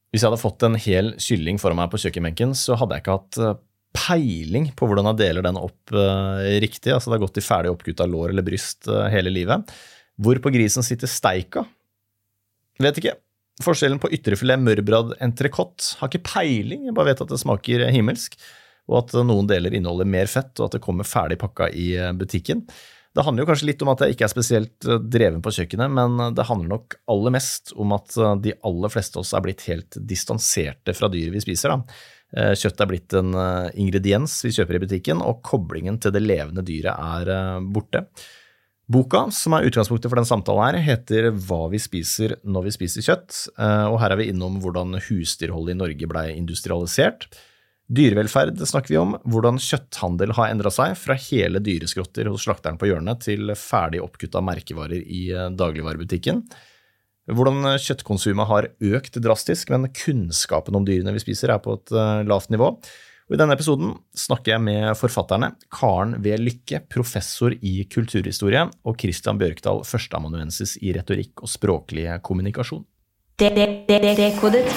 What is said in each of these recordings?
Hvis jeg hadde fått en hel kylling foran meg på kjøkkenbenken, så hadde jeg ikke hatt peiling på hvordan jeg deler den opp riktig. Altså det har gått i ferdig oppkutt av lår eller bryst hele livet. Hvor på grisen sitter steika? Vet ikke. Forskjellen på ytrefilet, mørbrad, entrecôte har ikke peiling. Jeg bare vet at det smaker himmelsk, og at noen deler inneholder mer fett, og at det kommer ferdig pakka i butikken. Det handler jo kanskje litt om at jeg ikke spesielt dreven på kjøkkenet, men det handler nok aller mest om at de aller fleste av oss blitt helt distanserte fra dyr vi spiser. Kjøtt blitt en ingrediens vi kjøper i butikken, og koblingen til det levende dyret borte. Boka, som utgangspunktet for den samtalen her, heter «Hva vi spiser når vi spiser kjøtt», og her vi innom hvordan husdyrholdet i Norge ble industrialisert. Dyrevelferd snakker vi om, hvordan kjøtthandel har endret seg fra hele dyreskrotter hos slakteren på hjørnet til ferdig oppkutta merkevarer i dagligvarebutikken. Hvordan kjøttkonsumet har økt drastisk, men kunnskapen om dyrene vi spiser på et lavt nivå. Og I denne episoden snakker jeg med forfatterne Karen V. Lykke, professor i kulturhistorie, og Christian Bjørkdal, førsteamanuensis i retorikk og språklig kommunikasjon. Dekodet.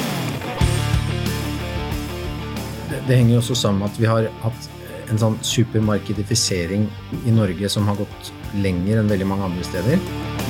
Det henger jo også sammen med at vi har hatt en sånn supermarkedifisering i Norge som har gått lenger enn veldig mange andre steder.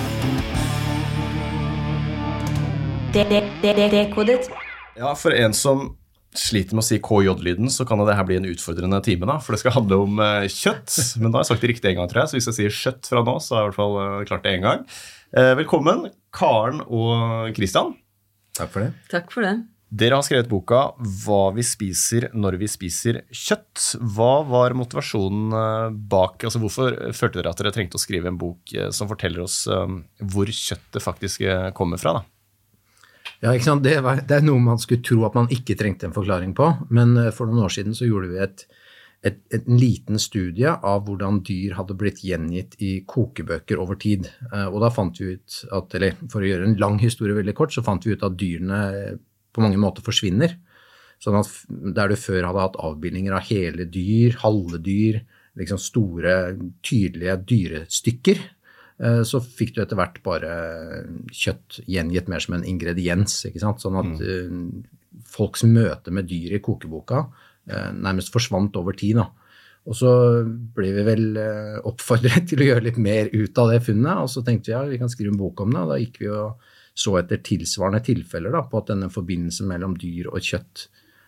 Dekodet. Ja, for en som sliter med å si KJ-lyden, så kan det her bli en utfordrende time da, for det skal handle om kjøtt, men da har jeg sagt det riktig en gang, tror jeg, så hvis jeg sier kjøtt fra nå, så har jeg i hvert fall klart det en gang. Velkommen, Karen og Christian. Takk for det. Takk for det. Dere har skrevet boka «Hva vi spiser når vi spiser kjøtt». Hva var motivasjonen bak? Altså hvorfor følte dere at dere trengte å skrive en bok som forteller oss hvor kjøttet faktisk kommer fra da? Ja, ikke sant? Det er noe man skulle tro at man ikke trengte en forklaring på, men for noen år siden så gjorde vi en liten studie av hvordan dyr hadde blitt gjengitt i kokebøker over tid. Og da fant vi ut at, eller for å gjøre en lang historie veldig kort, så fant vi ut at dyrene på mange måter forsvinner. Sånn at der du før hadde hatt avbildninger av hele dyr, halve dyr, liksom store, tydelige dyrestykker, så fikk du etter hvert bare kjøtt gjengitt mer som en ingrediens, ikke sant? Sånn at folks møte med dyr i kokeboka nærmest forsvant over tid da. Og så ble vi vel oppfordret til å gjøre litt mer ut av det funnet, og så tenkte vi, ja, vi kan skrive en bok om det, og da gikk vi og så etter tilsvarende tilfeller da, på at denne forbindelsen mellom dyr og kjøtt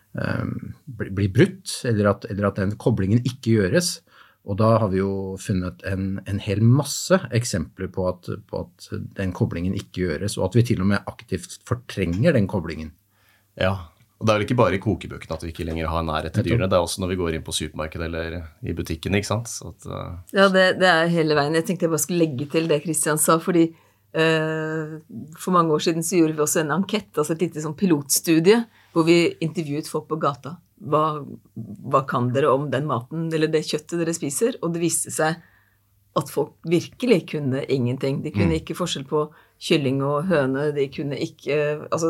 blir brutt, eller at den koblingen ikke gjøres. Og da har vi jo funnet en hel masse eksempler på at den koblingen ikke gjøres, og at vi til og med aktivt fortrenger den koblingen. Ja, og det vel ikke bare i kokebøkene at vi ikke lenger har nærhet til dyrene, det også når vi går inn på supermarkedet eller i butikken, ikke sant? Så at, Ja, det hele veien. Jeg tenkte jeg bare skulle legge til det Christian sa, fordi for mange år siden så gjorde vi også en enkett, altså et lite sånn pilotstudie, hvor vi intervjuet folk på gata. Hva kan dere om den maten, eller det kjøttet dere spiser? Og det viste seg at folk virkelig kunne ingenting. De kunne ikke forskjell på kylling og høne, de kunne ikke, altså,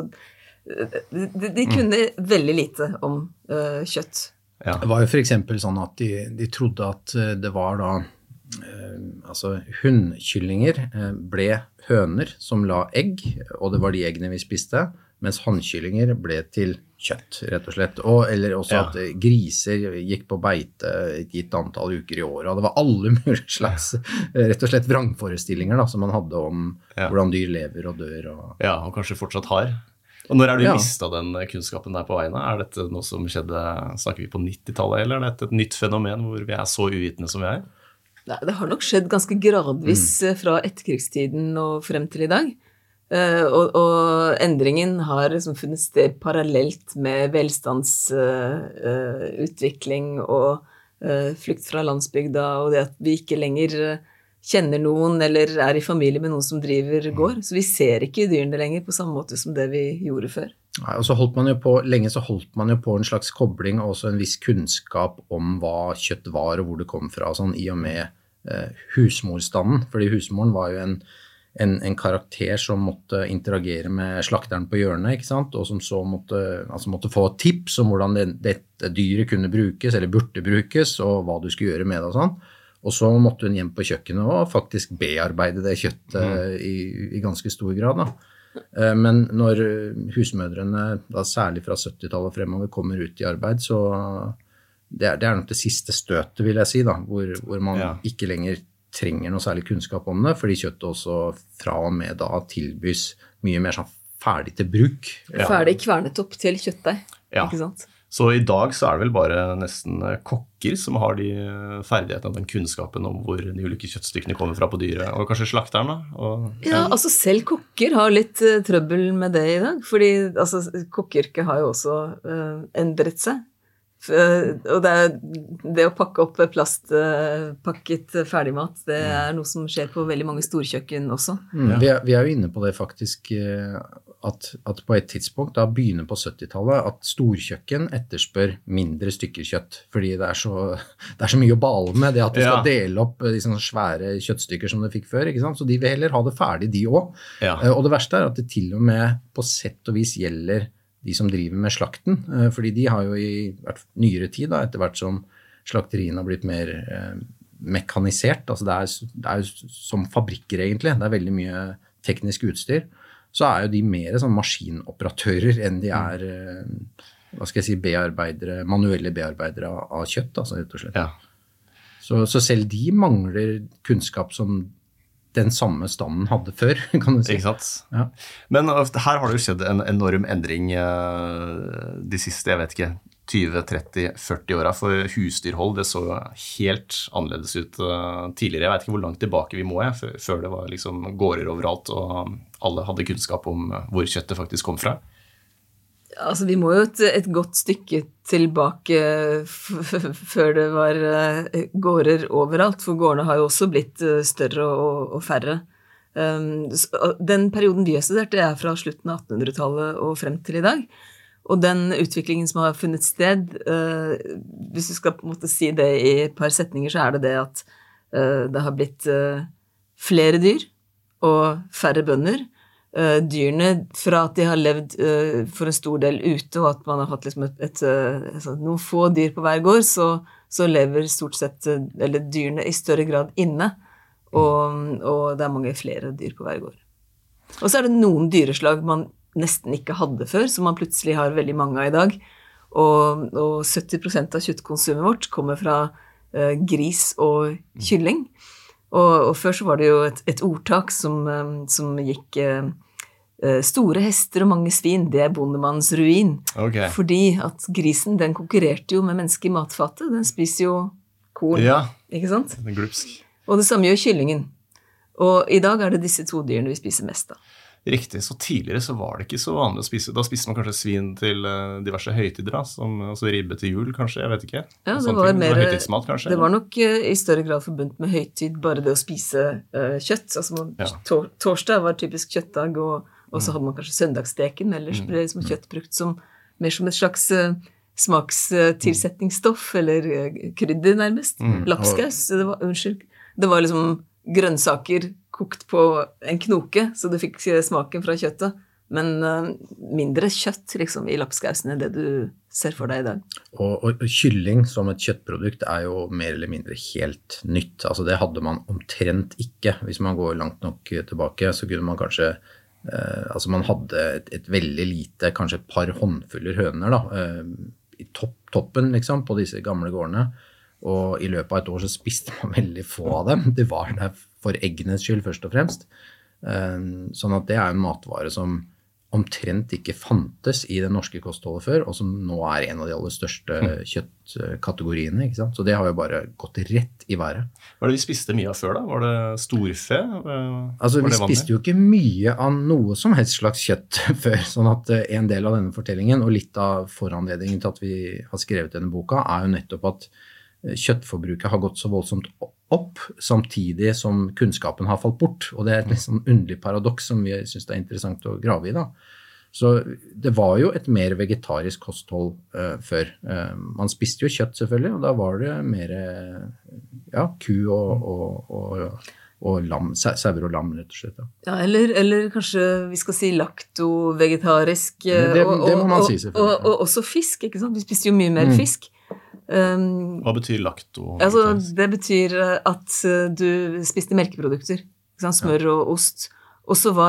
de kunne veldig lite om kjøtt. Ja. Det var jo for eksempel sånn at de trodde at det var da, altså hunnkyllinger ble høner som la egg, og det var de eggene vi spiste, mens hannkyllinger ble til kjøtt, rett og slett. Eller også at griser gikk på beite et gitt antall uker i året, og det var alle mulige slags, rett og slett vrangforestillinger da, som man hadde om hvordan dyr lever og dør. Ja, og kanskje fortsatt har. Og når du mistet den kunnskapen der på veien? Dette noe som skjedde, snakker vi på 90-tallet, eller dette et nytt fenomen hvor vi så uvitende som vi Nei, det har nok skjedd ganske gradvis fra etterkrigstiden og frem til i dag. Og endringen har liksom funnet sted parallelt med velstandsutvikling og flukt fra landsbygda, og det at vi ikke lenger kjenner noen eller i familie med noen som driver gård. Så vi ser ikke dyrene lenger på samme måte som det vi gjorde før. Nei, og så lenge så holdt man jo på en slags kobling og også en viss kunnskap om hva kjøtt var og hvor det kom fra, sånn, i og med husmorstanden. Fordi husmoren var jo en karakter som måtte interagere med slakteren på hjørnet, ikke sant? Og som så måtte få tips om hvordan dette dyret kunne brukes, eller burde brukes, og hva du skulle gjøre med det og sånn. Og så måtte hun hjem på kjøkkenet og faktisk bearbeide det kjøttet i ganske stor grad da. Men når husmødrene, da særlig fra 70-tallet fremover, kommer ut i arbeid, så det er nok det siste støtet, vil jeg si, da, hvor man ikke lenger trenger noe særlig kunnskap om det, fordi kjøttet også fra og med da tilbys mye mer sånn ferdig til bruk. Ferdig kvernet opp til kjøttdeig, ikke sant? Så i dag så det vel bare nesten kokker som har de ferdighetene og den kunnskapen om hvor de ulike kjøttstykkene kommer fra på dyret, og kanskje slakteren da? Ja, altså selv kokker har litt trøbbel med det i dag, fordi altså, kokkeyrket har jo også endret seg. Og det å pakke opp plastpakket ferdigmat, det noe som skjer på veldig mange storkjøkken også. Vi er jo inne på det faktisk, at på et tidspunkt, da begynner på 70-tallet, at storkjøkken etterspør mindre stykker kjøtt, fordi det er så mye å bale med det at du skal dele opp de sånne svære kjøttstykker som du fikk før, ikke sant? Så de vil heller ha det ferdig, de også. Og det verste at det til og med på sett og vis gjelder de som driver med slakten, fordi de har jo i nyere tid, da, etter hvert som slakteriene har blitt mer mekanisert, altså det er jo som fabrikker egentlig, det er veldig mye teknisk utstyr, så jo de mer sånn maskinoperatører enn de hva skal jeg si, manuelle bearbeidere av kjøtt, altså rett og slett. Så selv de mangler kunnskap som den samme standen hadde før, kan du si. Ikke sant? Men her har det jo skjedd en enorm endring de siste, jeg vet ikke, 20, 30, 40 årene, for husdyrhold, det så helt annerledes ut tidligere. Jeg vet ikke hvor langt tilbake vi må, før det var liksom gårder overalt, og alle hadde kunnskap om hvor kjøttet faktisk kom fra. Altså, vi må jo et godt stykke tilbake før det var gårder overalt, for gårdene har jo også blitt større og færre. Den perioden vi har studert, det fra slutten av 1800-tallet og frem til i dag. Og den utviklingen som har funnet sted, hvis du skal på en måte si det i et par setninger, så det at det har blitt flere dyr og færre bønder. Dyrene fra at de har levd for en stor del ute, og at man har hatt liksom noen få dyr på hver gård, så lever stort sett, eller dyrene i større grad inne, og det mange flere dyr på hver gård. Og så det noen dyreslag man nesten ikke hadde før, som man plutselig har veldig mange av i dag, og 70% av kjøttkonsumet vårt kommer fra gris og kylling, og før så var det jo et ordtak som gikk store hester og mange svin, det bondemannens ruin, fordi at grisen, den konkurrerte jo med mennesker i matfatet, den spiser jo korn, ikke sant? Det glupsk. Og det samme gjør kyllingen, og i dag det disse to dyrene vi spiser mest av. Riktig, så tidligere så var det ikke så vanlig å spise. Da spiste man kanskje svin til diverse høytider, som altså ribbe til jul, kanskje, jeg vet ikke. Ja, det var mer høytidsmat, kanskje. Det var nok i større grad forbundet med høytid, bare det å spise kjøtt. Altså, torsdag var typisk kjøttdag, og så hadde man kanskje søndagssteken, ellers ble det liksom kjøtt brukt mer som et slags smakstilsetningsstoff, eller krydder nærmest. Lapskaus, det var liksom grønnsaker kokt på en knoke, så du fikk smaken fra kjøttet, men mindre kjøtt liksom, i lapskausen enn det du ser for deg i dag. Og kylling som et kjøttprodukt jo mer eller mindre helt nytt. Altså det hadde man omtrent ikke. Hvis man går langt nok tilbake, så kunne man kanskje altså man hadde et veldig lite, kanskje et par håndfuller høner da, i toppen liksom, på disse gamle gårdene. Og i løpet av et år så spiste man veldig få av dem. Det var der for eggenes skyld først og fremst. Sånn at det en matvare som omtrent ikke fantes i det norske kostholdet før, og som nå en av de aller største kjøttkategoriene, ikke sant? Så det har jo bare gått rett i været. Hva det vi spiste mye av før da? Var det storfe? Altså vi spiste jo ikke mye av noe som helst slags kjøtt før, sånn at en del av denne fortellingen, og litt av foranledningen til at vi har skrevet denne boka, jo nettopp at kjøttforbruket har gått så voldsomt opp, samtidig som kunnskapen har falt bort. Og det et litt sånn underlig paradoks som vi synes det interessant å grave i da. Så det var jo et mer vegetarisk kosthold før. Man spiste jo kjøtt selvfølgelig, og da var det mer ku og lam, sauer og lam rett og slett. Ja, eller kanskje vi skal si lakto-vegetarisk. Det må man si selvfølgelig. Og også fisk, ikke sant? Vi spiste jo mye mer fisk. Hva betyr lakto? Altså, det betyr at du spiste melkeprodukter, smør og ost, og så var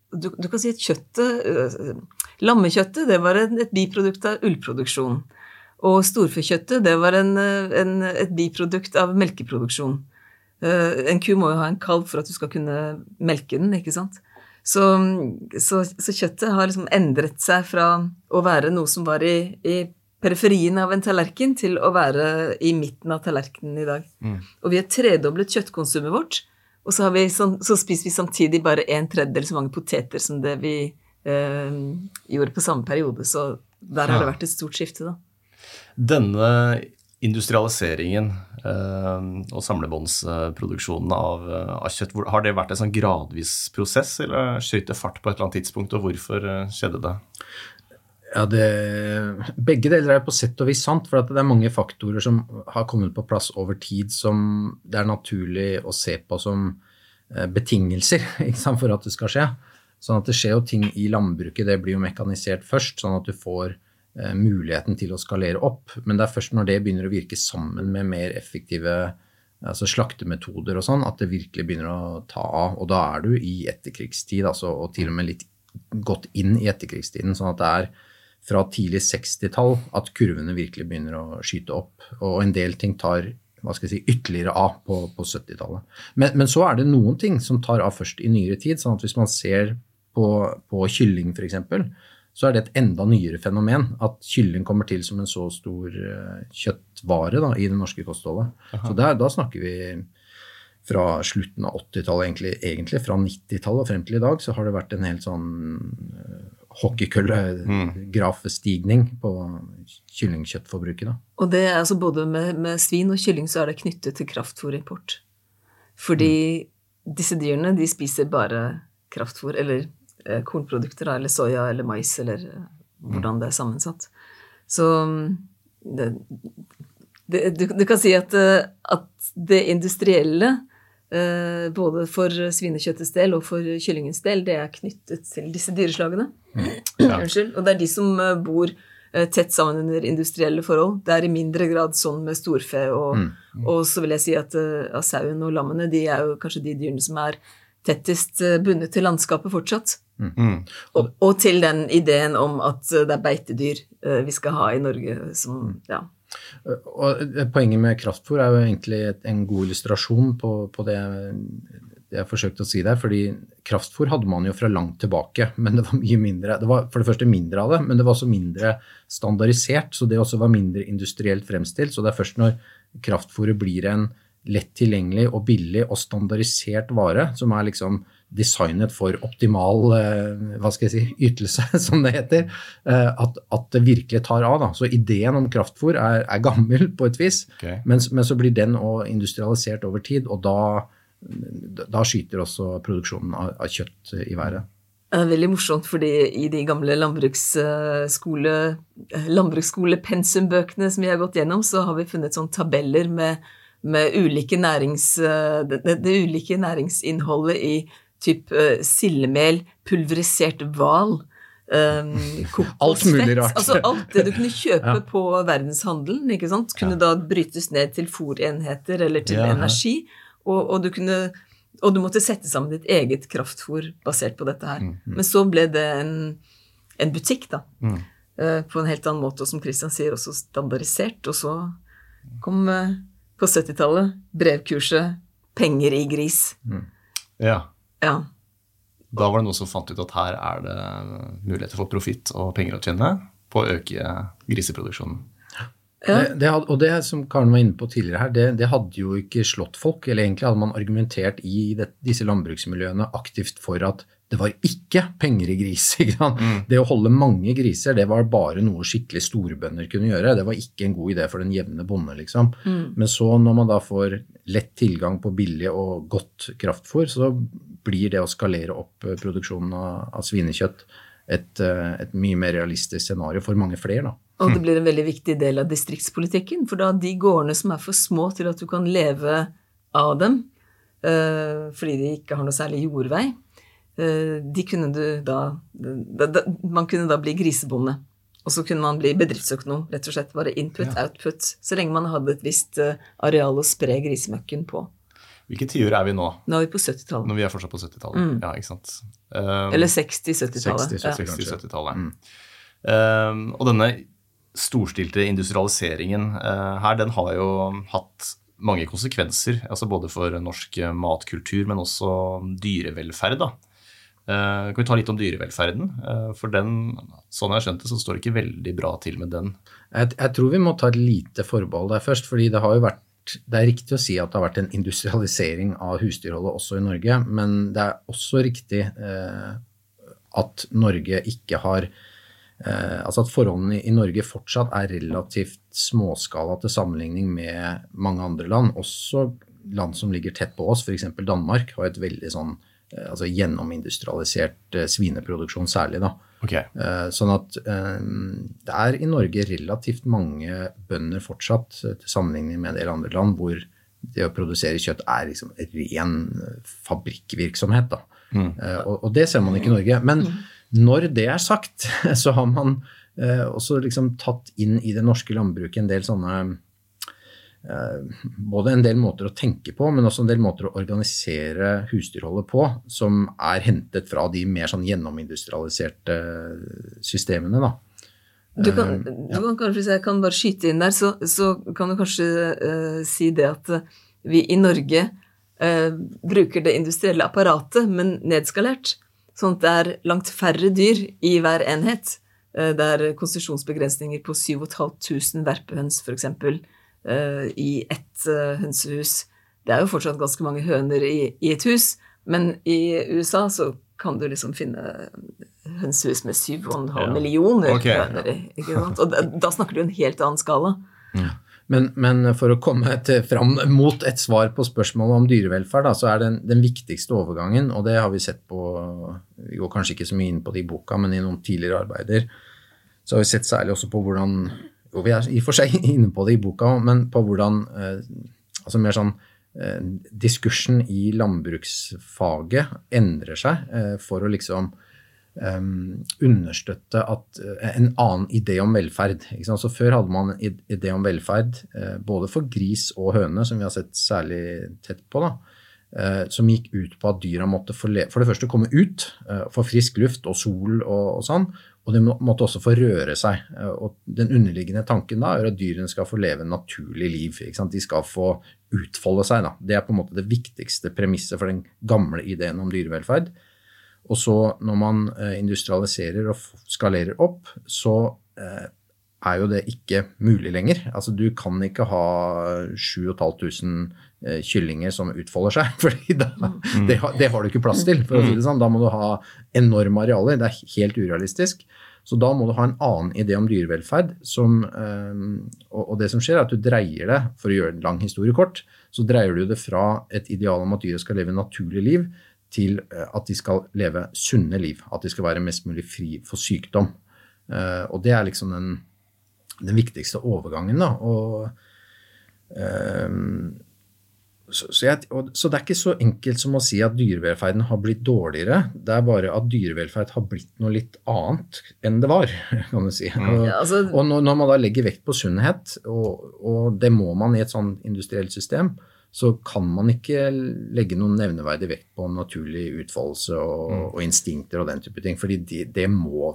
du kan si at lammekjøttet, det var et biprodukt av ullproduksjon. Og storfekjøttet, det var et biprodukt av melkeproduksjon. En ku må jo ha en kalv for at du skal kunne melke den, ikke sant? Så kjøttet har liksom endret seg fra å være noe som var i periferien av en tallerken til å være i midten av tallerkenen i dag. Og vi har tredoblet kjøttkonsumet vårt, og så spiser vi samtidig bare 1/3 så mange poteter som det vi gjorde på samme periode. Så der har det vært et stort skifte da. Denne industrialiseringen og samlebåndsproduksjonen av kjøtt, har det vært en sånn gradvis prosess, eller skjøt det fart på et eller annet tidspunkt, og hvorfor skjedde det? Ja, begge deler på sett og vis sant, for at det mange faktorer som har kommet på plass over tid som det naturlig å se på som betingelser, ikke sant, for at det skal skje. Sånn at det skjer jo ting i landbruket, det blir jo mekanisert først, sånn at du får muligheten til å skalere opp, men det først når det begynner å virke sammen med mer effektive slaktemetoder og sånn, at det virkelig begynner å ta av, og da du i etterkrigstid, og til og med litt gått inn i etterkrigstiden, sånn at det fra tidlig 60-tall at kurvene virkelig begynner å skyte opp, og en del ting tar, ytterligere av på 70-tallet. Men så det noen ting som tar av først i nyere tid, sånn at hvis man ser på kylling for eksempel, så det et enda nyere fenomen at kylling kommer til som en så stor kjøttvare da, i det norske kostholdet. Så da snakker vi fra slutten av 80-tallet, egentlig fra 90-tallet og frem til i dag, så har det vært en helt sånn hockeykølle-grafstigning på kyllingkjøttforbruket. Da. Og det altså både med svin og kylling så det knyttet til kraftfôrimport. Fordi disse dyrene, de spiser bare kraftfôr, eller kornprodukter, eller soja, eller mais, eller hvordan det sammensatt. Så du kan si at det industrielle, både for svinekjøttets del og for kyllingens del, det knyttet til disse dyreslagene. Unnskyld. Og det de som bor tett sammen under industrielle forhold. Det i mindre grad sånn med storfe, og så vil jeg si at sauen og lammene, de jo kanskje de dyrene som tettest bundet til landskapet fortsatt. Og til den ideen om at det beitedyr vi skal ha i Norge som, ja. Og poenget med kraftfôr jo egentlig en god illustrasjon på det jeg forsøkte å si der, fordi kraftfôr hadde man jo fra langt tilbake, men det var mye mindre, det var for det første mindre av det, men det var også mindre standardisert, så det også var mindre industrielt fremstilt, så det først når kraftfôret blir en lett tilgjengelig og billig og standardisert vare, som liksom designet for optimal, ytelse, som det heter, at det virkelig tar av. Da. Så ideen om kraftfôr gammel på et vis, men så blir den også industrialisert over tid, og da skyter også produksjonen av kjøtt i været. Det veldig morsomt, fordi i de gamle landbruksskole-pensumbøkene som vi har gått gjennom, så har vi funnet sånne tabeller med ulike det ulike næringsinnholdet i typ sildemel, pulverisert val, kokosfett, altså alt det du kunne kjøpe på verdenshandelen, ikke sant? Kunne da brytes ned til fôrenheter eller til energi, og du måtte sette sammen ditt eget kraftfôr basert på dette her. Men så ble det en butikk da, på en helt annen måte, og som Christian sier, også standardisert, og så kom på 70-tallet brevkurset penger i gris. Ja. Ja. Da var det noen som fant ut at her det muligheter for profitt og penger å tjene på å øke griseproduksjonen. Ja. Og det som Karen var inne på tidligere her, det hadde jo ikke slått folk, eller egentlig hadde man argumentert i disse landbruksmiljøene aktivt for at det var ikke penger i gris. Ikke sant? Det å holde mange griser, det var bare noe skikkelig storebønder kunne gjøre. Det var ikke en god idé for den jevne bonde, liksom. Men så når man da får lett tilgang på billig og godt kraftfôr, så blir det å skalere opp produksjonen av svinekjøtt et mye mer realistisk scenario for mange flere, da. Og det blir en veldig viktig del av distriktspolitikken, for da de gårdene som for små til at du kan leve av dem, fordi de ikke har noe særlig jordvei, de kunne man kunne da bli grisebonde, og så kunne man bli bedriftsøkonom, rett og slett bare input, output, så lenge man hadde et visst areal å spre grisemøkken på. Hvilke tiår vi nå? Nå vi på 70-tallet. Når vi fortsatt på 70-tallet, ja, ikke sant? Eller 60-70-tallet. 60-70-tallet. Og denne storstilte industrialiseringen her, den har jo hatt mange konsekvenser, altså både for norsk matkultur, men også dyrevelferd da. Kan vi ta litt om dyrevelferden? For den, sånn jeg har skjønt det, så står det ikke veldig bra til med den. Jeg tror vi må ta et lite forbehold der først, fordi det har jo vært, det er riktig å si at det har vært en industrialisering av husdyrholdet også i Norge, men det er også riktig at Norge ikke har, altså at forholdene i Norge fortsatt er relativt småskala til sammenligning med mange andre land, også land som ligger tett på oss, for eksempel Danmark har et veldig sånn altså gjennomindustrialisert svineproduksjon særlig da. Okay. Sånn at det er i Norge relativt mange bønder fortsatt til sammenligning med en del andre land hvor det å produsere kjøtt er liksom ren fabrikkvirksomhet da. Og det ser man ikke i Norge. Men når det er sagt, så har man også liksom tatt inn i det norske landbruket en del sånne både en del måter å tenke på, men også en del måter å organisere husdyrholdet på, som er hentet fra de mer sånn gjennomindustrialiserte systemene da. Du kan kanskje, hvis jeg kan bare skyte inn der, så kan du kanskje si det at vi i Norge bruker det industrielle apparatet, men nedskalert, sånn at det er langt færre dyr i hver enhet. Det er konsesjonsbegrensninger på 7.500 verpehøns for eksempel, i ett hønsehus. Det er jo fortsatt ganske mange høner i et hus, men i USA så kan du liksom finne hønsehus med 7,5 millioner høner, ikke sant? Og da snakker du en helt annen skala. Men for å komme fram mot et svar på spørsmålet om dyrevelferd, da, så er den viktigste overgangen, og det har vi sett på, vi går kanskje ikke så mye inn på det i boka, men i noen tidligere arbeider, så har vi sett særlig også på hvordan jo, vi er i og for seg inne på det i boka, men på hvordan altså mer sånn diskursen i landbruksfaget endrer seg for å liksom understøtte at en annen idé om velferd. Ikke sant? Så før hadde man en idé om velferd både for gris og høne, som vi har sett særlig tett på da, som gikk ut på at dyra måtte for det første komme ut, få frisk luft og sol og sånn, og de måtte også få røre seg. Og den underliggende tanken da er at dyrene skal få leve en naturlig liv. Ikke sant? De skal få utfolde seg. Da. Det er på en måte det viktigste premisset for den gamle ideen om dyrevelferd. Og så når man industrialiserer og skalerer opp, så er jo det ikke mulig lenger. Altså du kan ikke ha 7.500 kyllinger som utfolder seg, fordi det har du ikke plass til, for å si det sånn. Da må du ha enorme arealer, det er helt urealistisk. Så da må du ha en annen idé om dyrevelferd, og det som skjer er at du dreier det, for å gjøre en lang historie kort, så dreier du det fra et ideal om at dyret skal leve naturlig liv, til at de skal leve sunne liv, at de skal være mest mulig fri for sykdom. Og det er liksom den viktigste overgangen da, så det er ikke så enkelt som å si at dyrevelferden har blitt dårligere, det er bare at dyrevelferd har blitt noe litt annet enn det var, kan du si. Og når man da legger vekt på sunnhet, og det må man i et sånn industrielt system, så kan man ikke legge noen nevneverdig vekt på naturlig utfoldelse og instinkter og den type ting, fordi det må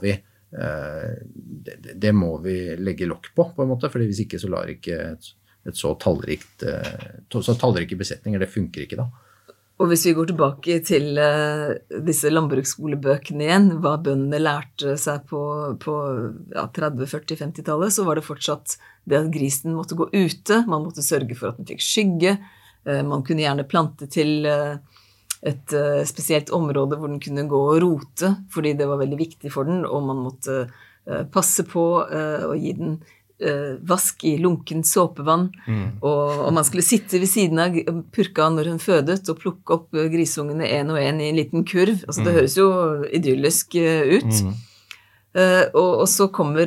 vi legge lokk på en måte, fordi hvis ikke så lar ikke et så tallrike besetninger, det funker ikke da. Og hvis vi går tilbake til disse landbruksskolebøkene igjen, hva bøndene lærte seg på 30, 40, 50-tallet, så var det fortsatt det at grisen måtte gå ute, man måtte sørge for at den fikk skygge, man kunne gjerne plante til et spesielt område hvor den kunne gå og rote, fordi det var veldig viktig for den, og man måtte passe på å gi den vask i lunken såpevann, og man skulle sitte ved siden av purka når hun fødet, og plukke opp grisungene en og en i en liten kurv. Altså, det høres jo idyllisk ut. Og så kommer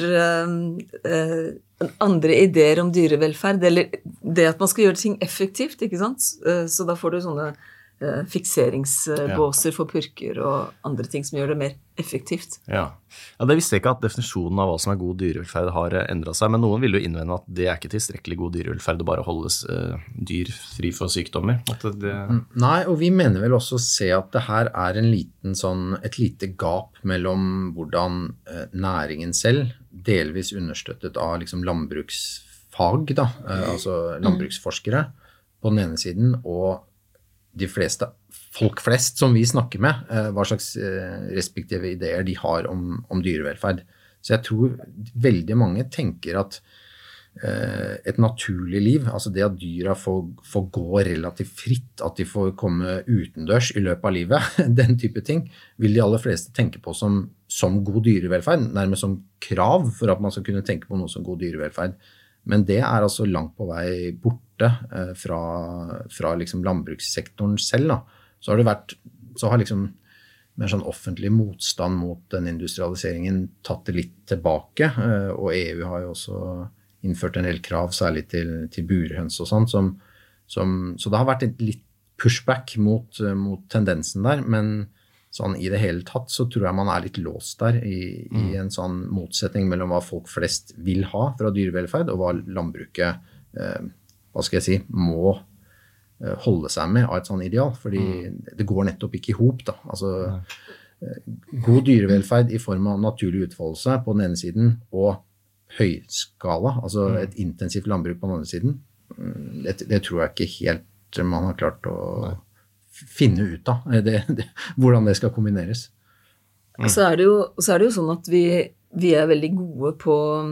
andre ideer om dyrevelferd, eller det at man skal gjøre ting effektivt, ikke sant? Så da får du sånne fikseringsbåser for purker og andre ting som gjør det mer effektivt. Ja, det visste jeg ikke at definisjonen av hva som god dyrevelferd har endret seg, men noen vil jo innvende at det ikke tilstrekkelig god dyrevelferd å bare holdes dyr fri for sykdommer. Nei, og vi mener vel også å se at det her en liten et lite gap mellom hvordan næringen selv, delvis understøttet av liksom landbruksfag, altså landbruksforskere på den ene siden, og de fleste, folk flest som vi snakker med, hva slags respektive ideer de har om dyrevelferd. Så jeg tror veldig mange tenker at et naturlig liv, altså det at dyra får gå relativt fritt, at de får komme utendørs i løpet av livet, den type ting, vil de aller fleste tenke på som god dyrevelferd, nærmest som krav for at man skal kunne tenke på noe som god dyrevelferd. Men det altså langt på vei borte fra liksom landbrukssektoren selv. Da. Så har liksom mer sånn offentlig motstand mot den industrialiseringen tatt det litt tilbake, og EU har jo også innført en del krav, særlig til burhøns og sånt, så det har vært et litt pushback mot tendensen der, men sånn i det hele tatt så tror jeg man litt låst der i en sånn motsetning mellom hva folk flest vil ha fra dyrevelferd og hva landbruket, hva skal jeg si, må holde seg med av et sånn ideal, fordi det går nettopp ikke i hop da. Altså, god dyrevelferd i form av naturlig utfoldelse på den ene siden og høyskala, altså et intensivt landbruk på den andre siden, det tror jeg ikke helt man har klart å finne ut av hvordan det skal kombineres. Så det jo sånn at vi veldig gode på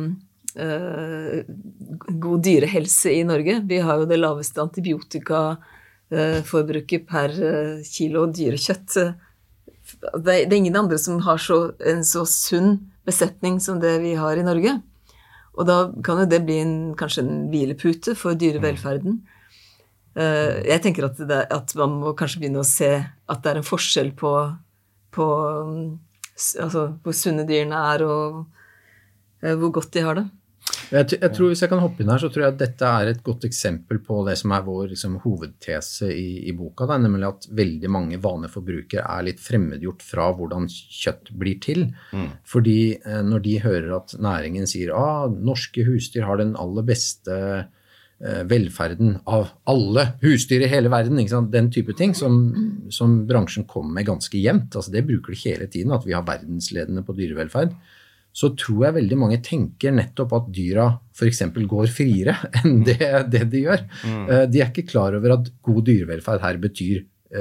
god dyrehelse i Norge. Vi har jo det laveste antibiotikaforbruket per kilo dyrekjøtt. Det ingen andre som har en så sunn besetning som det vi har i Norge. Og da kan jo det bli kanskje en hvilepute for dyrevelferden. Jeg tenker at man må kanskje begynne å se at det en forskjell på altså hvor sunne dyrene og hvor godt de har det. Jeg tror, hvis jeg kan hoppe inn her, så tror jeg at dette et godt eksempel på det som vår liksom, hovedtese i boka, da, nemlig at veldig mange vanlige forbrukere litt fremmedgjort fra hvordan kjøtt blir til. Fordi når de hører at næringen sier norske husdyr har den aller beste velferden av alle husdyr i hele verden, ikke sant? Den type ting som bransjen kommer med ganske jevnt, altså det bruker de hele tiden, at vi har verdensledende på dyrevelferd, så tror jeg veldig mange tenker nettopp at dyra for eksempel går friere enn det de gjør. De ikke klar over at god dyrevelferd her betyr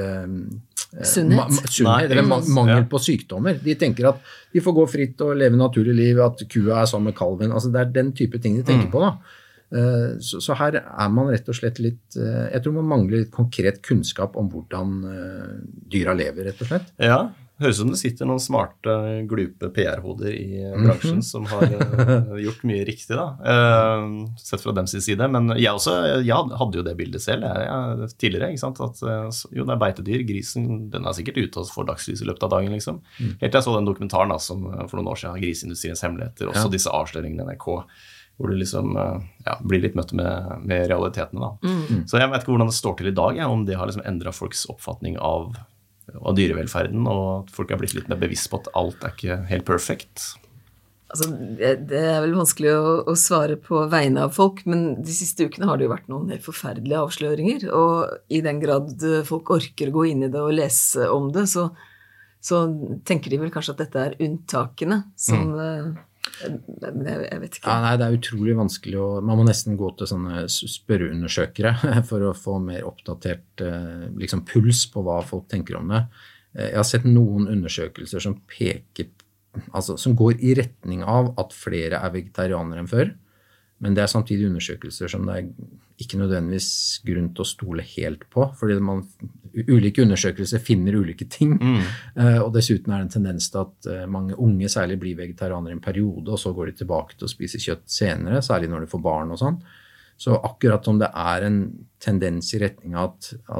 sunnhet eller mangel på sykdommer. De tenker at de får gå fritt og leve naturlig liv, at kua sammen med kalven, altså det den type ting de tenker på da. Så her man rett og slett litt, jeg tror man mangler litt konkret kunnskap om hvordan dyra lever, rett og slett. Ja, høres som det sitter noen smarte, glupe PR-hoder i bransjen som har gjort mye riktig da, sett fra dems side. Men jeg hadde jo det bildet selv tidligere, ikke sant? At jo, det beitedyr, grisen, den sikkert ute og får dagslys i løpet av dagen, liksom. Helt til jeg så den dokumentaren da, som for noen år siden, Grisindustriens hemmeligheter, også disse avsløringene i NRK, hvor du liksom blir litt møtt med realitetene da. Så jeg vet ikke hvordan det står til i dag, om det har liksom endret folks oppfatning av dyrevelferden, og at folk har blitt litt mer bevisst på at alt ikke helt perfekt. Altså, det vel vanskelig å svare på vegne av folk, men de siste ukene har det jo vært noen helt forferdelige avsløringer, og i den grad folk orker å gå inn i det og lese om det, så tenker de vel kanskje at dette unntakene som men jeg vet ikke. Nei, det utrolig vanskelig, og man må nesten gå til sånne spørreundersøkere for å få mer oppdatert liksom puls på hva folk tenker om det. Jeg har sett noen undersøkelser som peker, altså som går i retning av at flere vegetarianere enn før, men det samtidig undersøkelser som det ikke nødvendigvis grunn til å stole helt på, fordi ulike undersøkelser finner ulike ting, og dessuten det en tendens til at mange unge særlig blir vegetarianere i en periode, og så går de tilbake til å spise kjøtt senere, særlig når de får barn og sånn. Så akkurat om det en tendens i retning av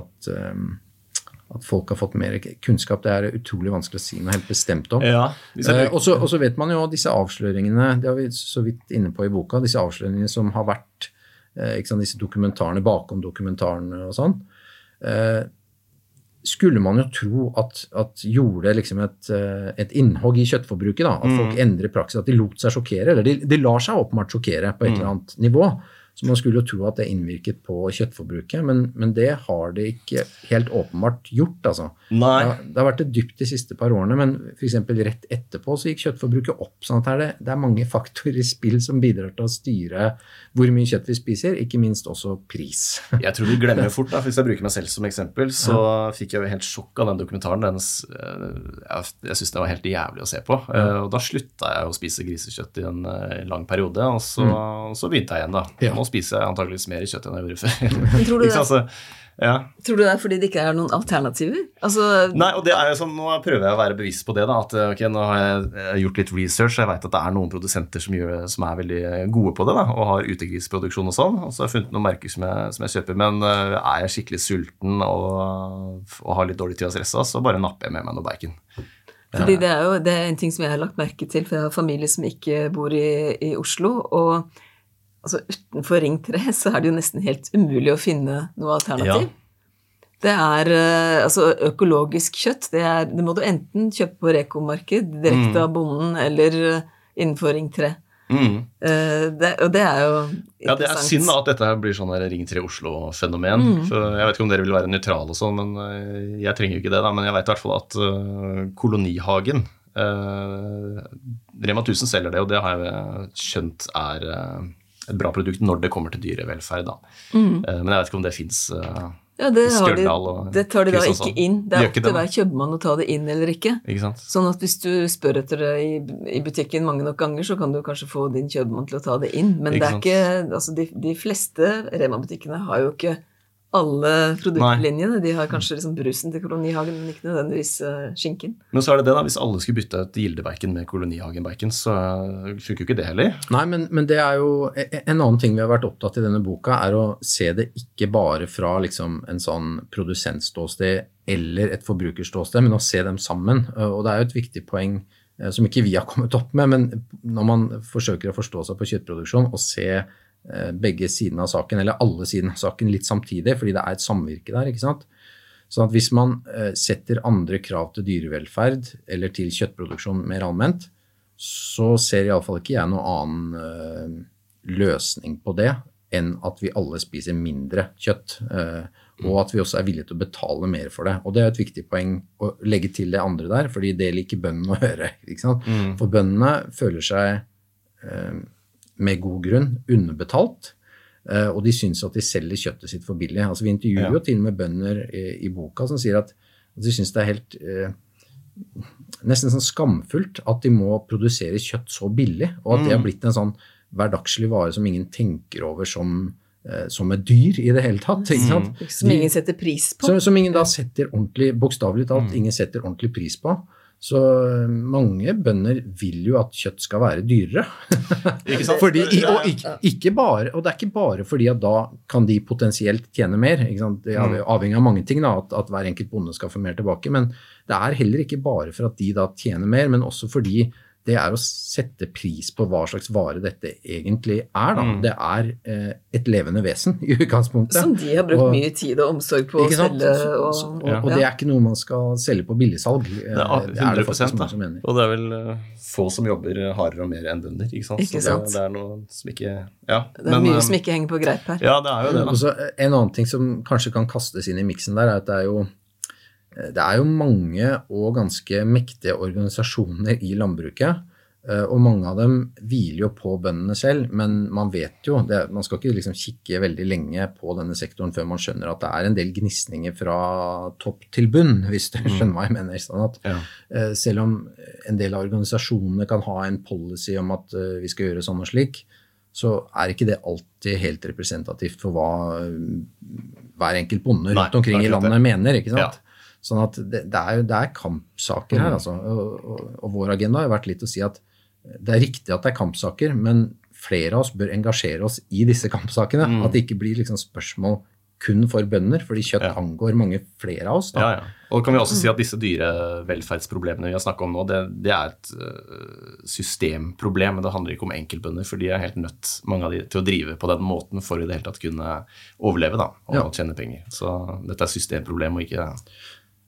at folk har fått mer kunnskap, det utrolig vanskelig å si noe helt bestemt om. Ja, og så vet man jo disse avsløringene, det har vi så vidt inne på i boka, disse avsløringene som har vært, ikke sant, disse dokumentarene bakom dokumentarene og sånn. skulle man jo tro at gjorde liksom et innhogg i kjøttforbruket da, at folk endrer praksis, at de lot seg sjokkere, eller de lar seg åpenbart sjokkere på et eller annet nivå, så man skulle jo tro at det innvirket på kjøttforbruket, men det har det ikke helt åpenbart gjort, altså. Nei. Det har vært det dypt de siste par årene, men for eksempel rett etterpå så gikk kjøttforbruket opp, sånn at det mange faktorer i spill som bidrar til å styre hvor mye kjøtt vi spiser, ikke minst også pris. Jeg tror du glemmer fort da, hvis jeg bruker meg selv som eksempel, så fikk jeg jo helt sjokk av den dokumentaren, jeg synes det var helt jævlig å se på, og da sluttet jeg å spise grisekjøtt i en lang periode, og så begynte jeg igjen da. Nå spiser jeg antageligvis mer kjøtt enn jeg gjorde før. Men tror du det? Tror du det fordi det ikke noen alternativer? Altså... Nei, og det jo sånn, nå prøver jeg å være bevisst på det da, at ok, nå har jeg gjort litt research, jeg vet at det noen produsenter som veldig gode på det da, og har utegrisproduksjon og sånn, og så har jeg funnet noen merker som jeg kjøper, men jeg skikkelig sulten og har litt dårlig tid å stresse, så bare napper jeg med meg noe bacon. Fordi det en ting som jeg har lagt merke til, for jeg har familie som ikke bor i Oslo, og altså utenfor Ring 3 så det jo nesten helt umulig å finne noe alternativ. Det altså økologisk kjøtt, det må du enten kjøpe på Reko-marked, direkte av bonden, eller innenfor Ring 3. Og det jo interessant. Ja, det synd at dette blir sånn Ring 3 Oslo-fenomen, for jeg vet ikke om dere vil være nøytrale og sånn, men jeg trenger jo ikke det da, men jeg vet i hvert fall at Kolonihagen, Rema 1000 selger det, og det har jeg skjønt et bra produkt når det kommer til dyrevelferd da. Men jeg vet ikke om det finnes det tar de da ikke inn. Det opp til hver kjøpmann å ta det inn eller ikke. Ikke sant? Sånn at hvis du spør etter det i butikken mange nok ganger, så kan du kanskje få din kjøpmann til å ta det inn. Men det ikke, altså de fleste Rema-butikkene har jo ikke alle produktlinjene. De har kanskje liksom brusen til Kolonihagen, men ikke nødvendigvis skinken. Men så det da, hvis alle skulle bytte et Gilde-bacon med Kolonihagen-bacon, så funker jo ikke det heller. Nei, men det jo en annen ting vi har vært opptatt i denne boka, å se det ikke bare fra liksom en sånn produsentståsted eller et forbrukerståsted, men å se dem sammen. Og det jo et viktig poeng som ikke vi har kommet opp med, men når man forsøker å forstå seg på kjøttproduksjon og se begge sidene av saken, eller alle sidene av saken litt samtidig, fordi det et samvirke der, ikke sant? Så at hvis man setter andre krav til dyrevelferd eller til kjøttproduksjon mer allment, så ser i alle fall ikke jeg noen annen løsning på det enn at vi alle spiser mindre kjøtt, og at vi også villige til å betale mer for det. Og det et viktig poeng å legge til det andre der, fordi det liker bøndene å høre, ikke sant? For bøndene føler seg med god grunn underbetalt, og de synes at de selger kjøttet sitt for billig. Altså vi intervjuer jo til og med bønder i boka som sier at de synes det helt nesten sånn skamfullt at de må produsere kjøtt så billig, og at det har blitt en sånn hverdagslig vare som ingen tenker over som et dyr i det hele tatt, ikke sant? Som ingen setter pris på. Som ingen da setter ordentlig, bokstavelig talt, ingen setter ordentlig pris på. Så mange bønder vil jo at kjøtt skal være dyrere. Ikke sant? Fordi, og ikke bare, og det ikke bare fordi at da kan de potensielt tjene mer, ikke sant? Det avhengig av mange ting da, at hver enkelt bonde skal få mer tilbake, men det heller ikke bare for at de da tjener mer, men også fordi det å sette pris på hva slags vare dette egentlig da. Det et levende vesen i utgangspunktet. Som de har brukt mye tid og omsorg på å selge. Og det ikke noe man skal selge på billigsalg. Det 100%, det som mener. Og det vel få som jobber hardere og mer enn bønder, ikke sant? Ikke sant? Så det noe som ikke... Ja, det mye som ikke henger på greip her. Ja, det jo det da. Også, en annen ting som kanskje kan kastes inn i miksen der, at det jo mange og ganske mektige organisasjoner i landbruket, og mange av dem hviler jo på bøndene selv, men man vet jo, man skal ikke liksom kikke veldig lenge på denne sektoren før man skjønner at det en del gnistninger fra topp til bunn, hvis du skjønner hva jeg mener. Sånn at, selv om en del av organisasjonene kan ha en policy om at vi skal gjøre sånn og slik, så ikke det alltid helt representativt for hva hver enkelt bonde rundt omkring i landet mener, ikke sant? Ja. Sånn at det kampsaker her, altså. Og vår agenda har vært litt å si at det riktig at det kampsaker, men flere av oss bør engasjere oss i disse kampsakene, at det ikke blir liksom spørsmål kun for bønder, fordi kjøtt angår mange flere av oss. Da. Ja. Og kan vi også si at disse dyrevelferdsproblemene vi har snakket om nå, det et systemproblem, men det handler ikke om enkeltbønder, for de helt nødt, mange av de, til å drive på den måten for i det hele tatt kunne overleve da, og tjene penger. Så dette systemproblem og ikke...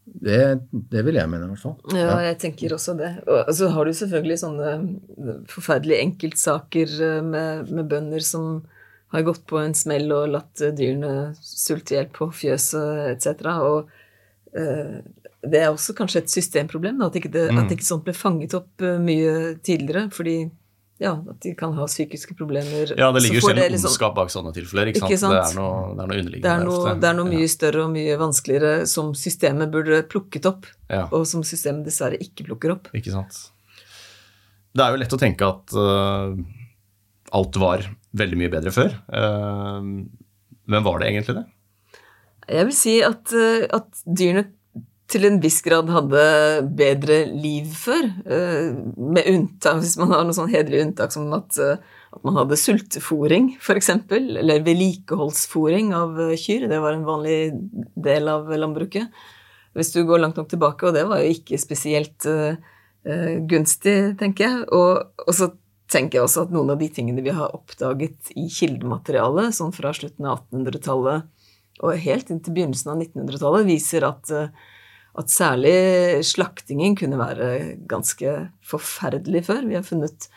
Det vil jeg mene i hvert fall. Ja, jeg tenker også det. Og så har du selvfølgelig sånne forferdelige enkeltsaker med bønder som har gått på en smell og latt dyrene sulte ihjel på fjøset, etc. Og det er også kanskje et systemproblem, da, at ikke sånt ble fanget opp mye tidligere, fordi at de kan ha psykiske problemer. Ja, det ligger jo selv ondskap bak sånne tilfeller, ikke sant? Det er noe underliggende. Det er noe mye større og mye vanskeligere som systemet burde plukket opp, og som systemet dessverre ikke plukker opp. Ikke sant? Det er jo lett å tenke at alt var veldig mye bedre før. Men var det egentlig det? Jeg vil si at dyrene til en viss grad hadde bedre liv før, med unntak, hvis man har noe sånn hederlig unntak som at man hadde sultefôring, for eksempel, eller vedlikeholdsfôring av kyr. Det var en vanlig del av landbruket. Hvis du går langt nok tilbake, og det var jo ikke spesielt gunstig, tenker jeg. Og så tenker jeg også at noen av de tingene vi har oppdaget i kildematerialet, sånn fra slutten av 1800-tallet og helt inn til begynnelsen av 1900-tallet, viser at særlig slaktingen kunne være ganske forferdelig før. Vi har funnet,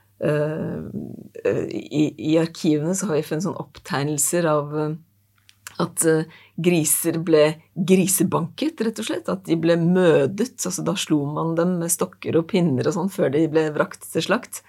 i arkivene så har vi funnet sånne opptegnelser av at griser ble grisebanket, rett og slett. At de ble mødet, altså da slo man dem med stokker og pinner og sånn før de ble vrakt til slakt.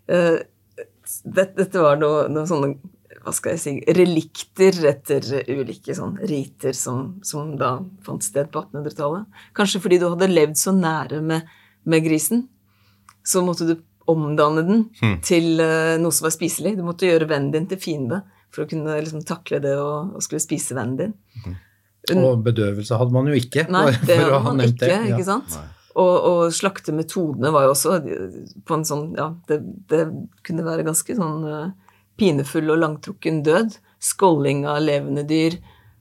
Dette var noe sånne, hva skal jeg si, relikter etter ulike sånn riter som da fant sted på 1800-tallet. Kanskje fordi du hadde levd så nære med grisen, så måtte du omdanne den til noe som var spiselig. Du måtte gjøre vennen din til fiende for å kunne liksom takle det og skulle spise vennen din. Og bedøvelse hadde man jo ikke. Nei, det hadde man ikke sant? Og slaktemetodene var jo også på en sånn, det kunne være ganske sånn pinefull og langtrukken død, skålling av levende dyr,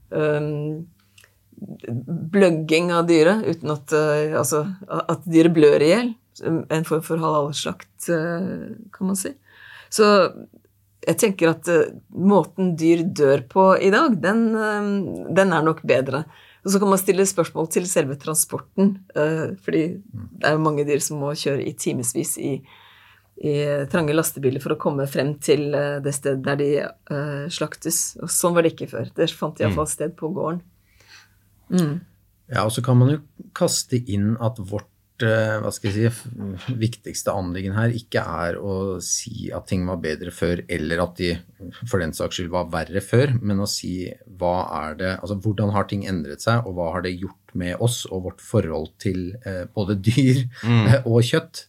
bløgging av dyret, uten at dyret blør ihjel, en form for halalslakt, kan man si. Så jeg tenker at måten dyr dør på i dag, den er nok bedre. Og så kan man stille spørsmål til selve transporten, fordi det er jo mange dyr som må kjøre i timesvis i trange lastebiler for å komme frem til det stedet der de slaktes. Og sånn var det ikke før. Det fant i hvert fall sted på gården. Ja, og så kan man jo kaste inn at vårt viktigste anliggende her ikke er å si at ting var bedre før, eller at de for den saks skyld var verre før, men å si hvordan har ting endret seg, og hva har det gjort med oss og vårt forhold til både dyr og kjøtt.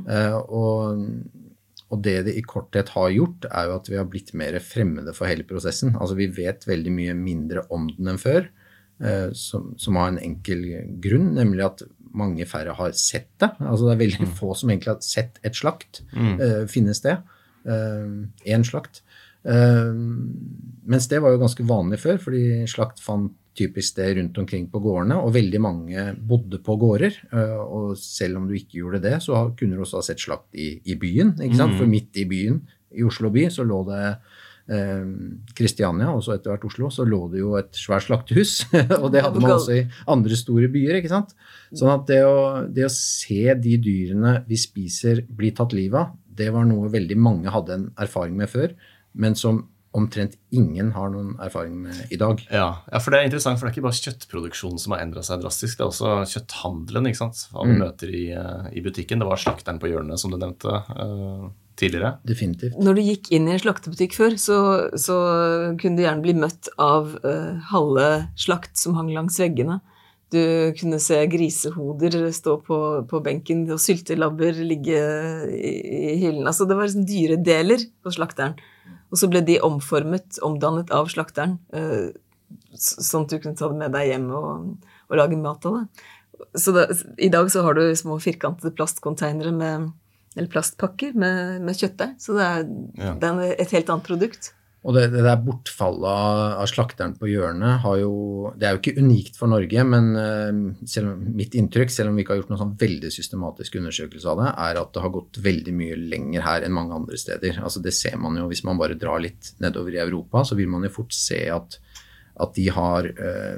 Og det i korthet har gjort er jo at vi har blitt mer fremmede for hele prosessen. Altså vi vet veldig mye mindre om den enn før, som har en enkel grunn, nemlig at mange færre har sett det. Altså det er veldig få som egentlig har sett et slakt finne sted. En slakt. Mens det var jo ganske vanlig før, fordi slakt fant typisk det rundt omkring på gårdene, og veldig mange bodde på gårder, og selv om du ikke gjorde det, så kunne du også ha sett slakt i byen, ikke sant? For midt i byen, i Oslo by, så lå det Kristiania, og så etter hvert Oslo, så lå det jo et svært slaktehus, og det hadde man også i andre store byer, ikke sant? Sånn at det å se de dyrene vi spiser bli tatt livet av, det var noe veldig mange hadde en erfaring med før, men som omtrent ingen har noen erfaring med i dag. Ja, for det er interessant, for det er ikke bare kjøttproduksjonen som har endret seg drastisk, det er også kjøtthandelen, ikke sant? Hva vi møter i butikken. Det var slakteren på hjørnet, som du nevnte tidligere. Definitivt. Når du gikk inn i en slaktebutikk før, så kunne du gjerne bli møtt av halve slakt som hang langs veggene. Du kunne se grisehoder stå på benken, og syltelabber ligge i hyllen. Altså det var liksom dyredeler på slakteren. Og så ble de omdannet av slakteren, sånn at du kunne ta det med deg hjem og lage mat av det. Så i dag så har du små firkantede plastcontainere eller plastpakker med kjøttdeig, så det er et helt annet produkt. Og det der bortfallet av slakteren på hjørnet det er jo ikke unikt for Norge, men mitt inntrykk, selv om vi ikke har gjort noen sånn veldig systematisk undersøkelse av det, er at det har gått veldig mye lenger her enn mange andre steder. Altså det ser man jo, hvis man bare drar litt nedover i Europa, så vil man jo fort se at de har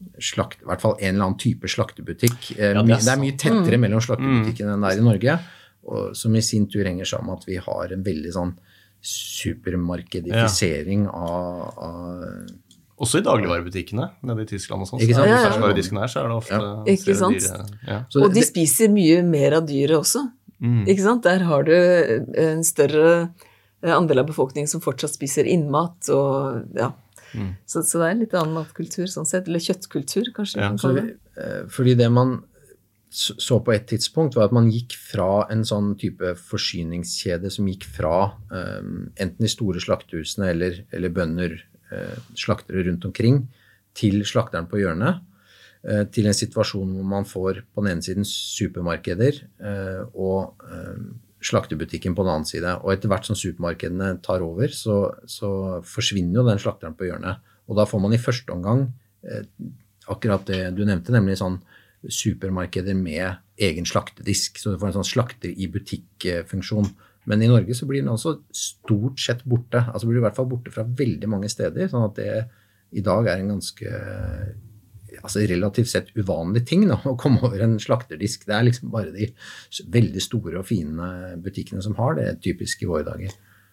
I hvert fall en eller annen type slaktebutikk. det Det mye tettere mellom slaktebutikkene enn det I Norge, og som I sin tur henger sammen med at vi har en veldig sånn supermarkedifisering av Også I dagligvarebutikkene, nede I Tyskland og sånn. Ikke sant? Så ferskvaredisken her, så det ofte Ikke sant? dyre. Så Og de spiser mye mer av dyret også. Ikke sant? Der har du en større andel av befolkningen som fortsatt spiser innmat, og ja. Så det en litt annen matkultur sånn sett, eller kjøttkultur kanskje. Ja. Man kan kalle det. Fordi det man så på et tidspunkt var at man gikk fra en sånn type forsyningskjede som gikk fra enten de store slaktehusene eller bønder, slaktere rundt omkring, til slakteren på hjørnet, til en situasjon hvor man får på den ene siden supermarkeder og slaktebutikken på den andre side. Og etter hvert som supermarkedene tar over, så forsvinner jo den slakteren på hjørnet. Og da får man I første omgang akkurat det du nevnte, nemlig sånn supermarkeder med egen slaktedisk, så du får en sånn slakter I butikk-funksjon. Men I Norge så blir den altså stort sett borte, altså blir det I hvert fall borte fra veldig mange steder, sånn at det I dag en ganske relativt sett uvanlig ting da, å komme over en slakterdisk. Det liksom bare de veldig store og fine butikkene som har det, typisk I våre dager.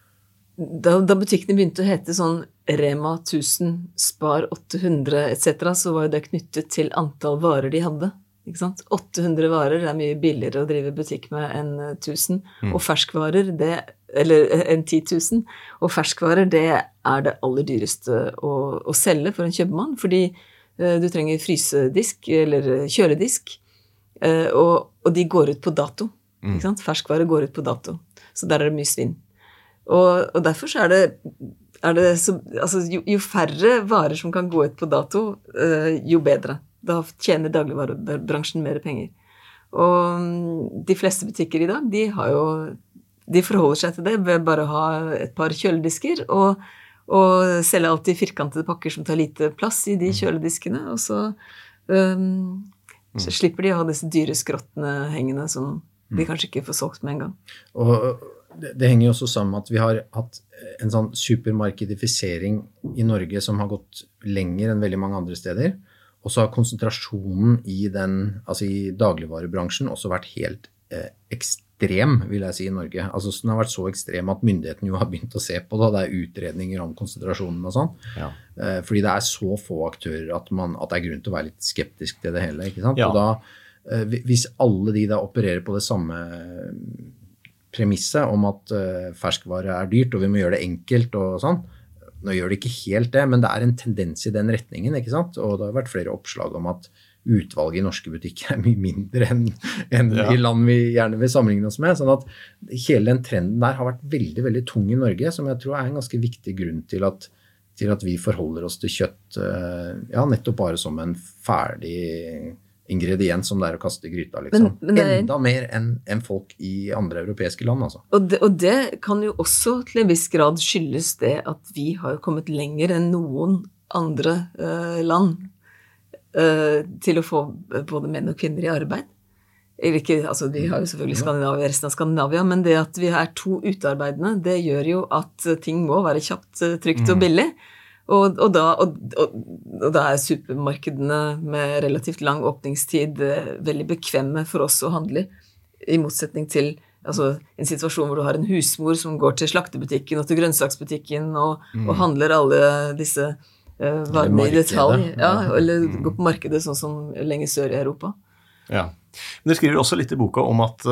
Da butikkene begynte å hete sånn Rema 1000, Spar 800 etc., så var jo det knyttet til antall varer de hadde. Ikke sant? 800 varer mye billigere å drive butikk med enn 1000, og ferskvarer, eller enn 10 000, og ferskvarer, det det aller dyreste å selge for en kjøpmann, fordi du trenger frysedisk eller kjøledisk, og de går ut på dato. Ikke sant? Ferskvarer går ut på dato, så der det mye svinn. Og derfor så det så, altså, jo færre varer som kan gå ut på dato, jo bedre. Da tjener dagligvarebransjen mer penger. Og de fleste butikker I dag, de forholder seg til det ved bare å ha et par kjøledisker, og selge alltid firkantede pakker som tar lite plass I de kjølediskene, og så slipper de å ha disse dyre skrottene hengende som de kanskje ikke får solgt med en gang. Og det henger jo også sammen med at vi har hatt en sånn supermarkedifisering I Norge som har gått lenger enn veldig mange andre steder, og så har konsentrasjonen I dagligvarebransjen også vært helt ekstrem, vil jeg si, I Norge. Altså den har vært så ekstrem at myndigheten jo har begynt å se på det, det utredninger om konsentrasjonen og sånn. Ja. Fordi det så få aktører at det grunn til å være litt skeptisk til det hele, ikke sant? Ja. Og da, hvis alle de da opererer på det samme premisset om at ferskvare dyrt, og vi må gjøre det enkelt og sånn, nå gjør det ikke helt det, men det en tendens I den retningen, ikke sant? Og det har vært flere oppslag om at utvalget I norske butikker mye mindre enn I land vi gjerne vil sammenligne oss med, sånn at hele den trenden der har vært veldig, veldig tung I Norge, som jeg tror en ganske viktig grunn til at vi forholder oss til kjøtt, nettopp bare som en ferdig ingrediens som det å kaste I gryta, liksom. Men enda mer enn folk I andre europeiske land, altså. Og det kan jo også til en viss grad skyldes det at vi har kommet lenger enn noen andre land til å få både menn og kvinner I arbeid. Eller ikke, altså vi har jo selvfølgelig Skandinavia, resten av Skandinavia, men det at vi 2 utearbeidende, det gjør jo at ting må være kjapt, trygt og billig. Og da supermarkedene med relativt lang åpningstid veldig bekvemme for oss å handle I motsetning til en situasjon hvor du har en husmor som går til slaktebutikken og til grønnsaksbutikken og handler alle disse varene I detalj, eller går på markedet sånn som lenger sør I Europa. Ja, men dere skriver også litt I boka om at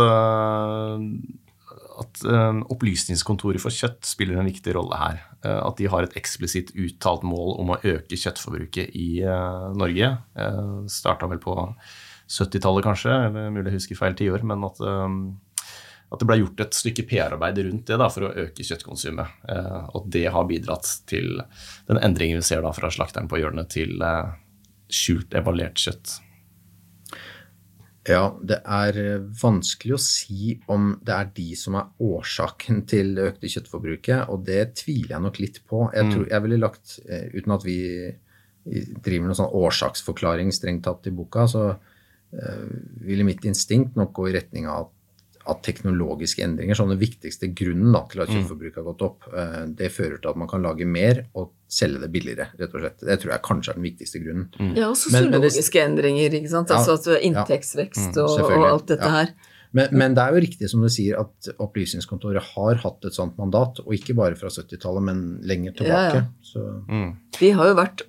opplysningskontoret for kjøtt spiller en viktig rolle her. At de har et eksplisitt uttalt mål om å øke kjøttforbruket I Norge. Startet vel på 70-tallet kanskje, eller mulig å huske feil 10 år, men at det ble gjort et stykke PR-arbeid rundt det da, for å øke kjøttkonsumet. Og det har bidratt til den endringen vi ser da fra slakteren på hjørnet til skjult, evaluert kjøtt. Ja, det vanskelig å si om det de som årsaken til det økte kjøttforbruket, og det tviler jeg nok litt på. Jeg ville lagt, uten at vi driver noen sånn årsaksforklaring strengt tatt I boka, så ville mitt instinkt nok gå I retning av at teknologiske endringer, som den viktigste grunnen da, til at kjøttforbruket har gått opp, det fører til at man kan lage mer og selge det billigere, rett og slett. Det tror jeg kanskje den viktigste grunnen. Ja, og sosiologiske endringer, ikke sant? Altså at inntektsvekst og alt dette her. Men det jo riktig som du sier at opplysningskontoret har hatt et sånt mandat, og ikke bare fra 70-tallet, men lenger tilbake. Så. De har jo vært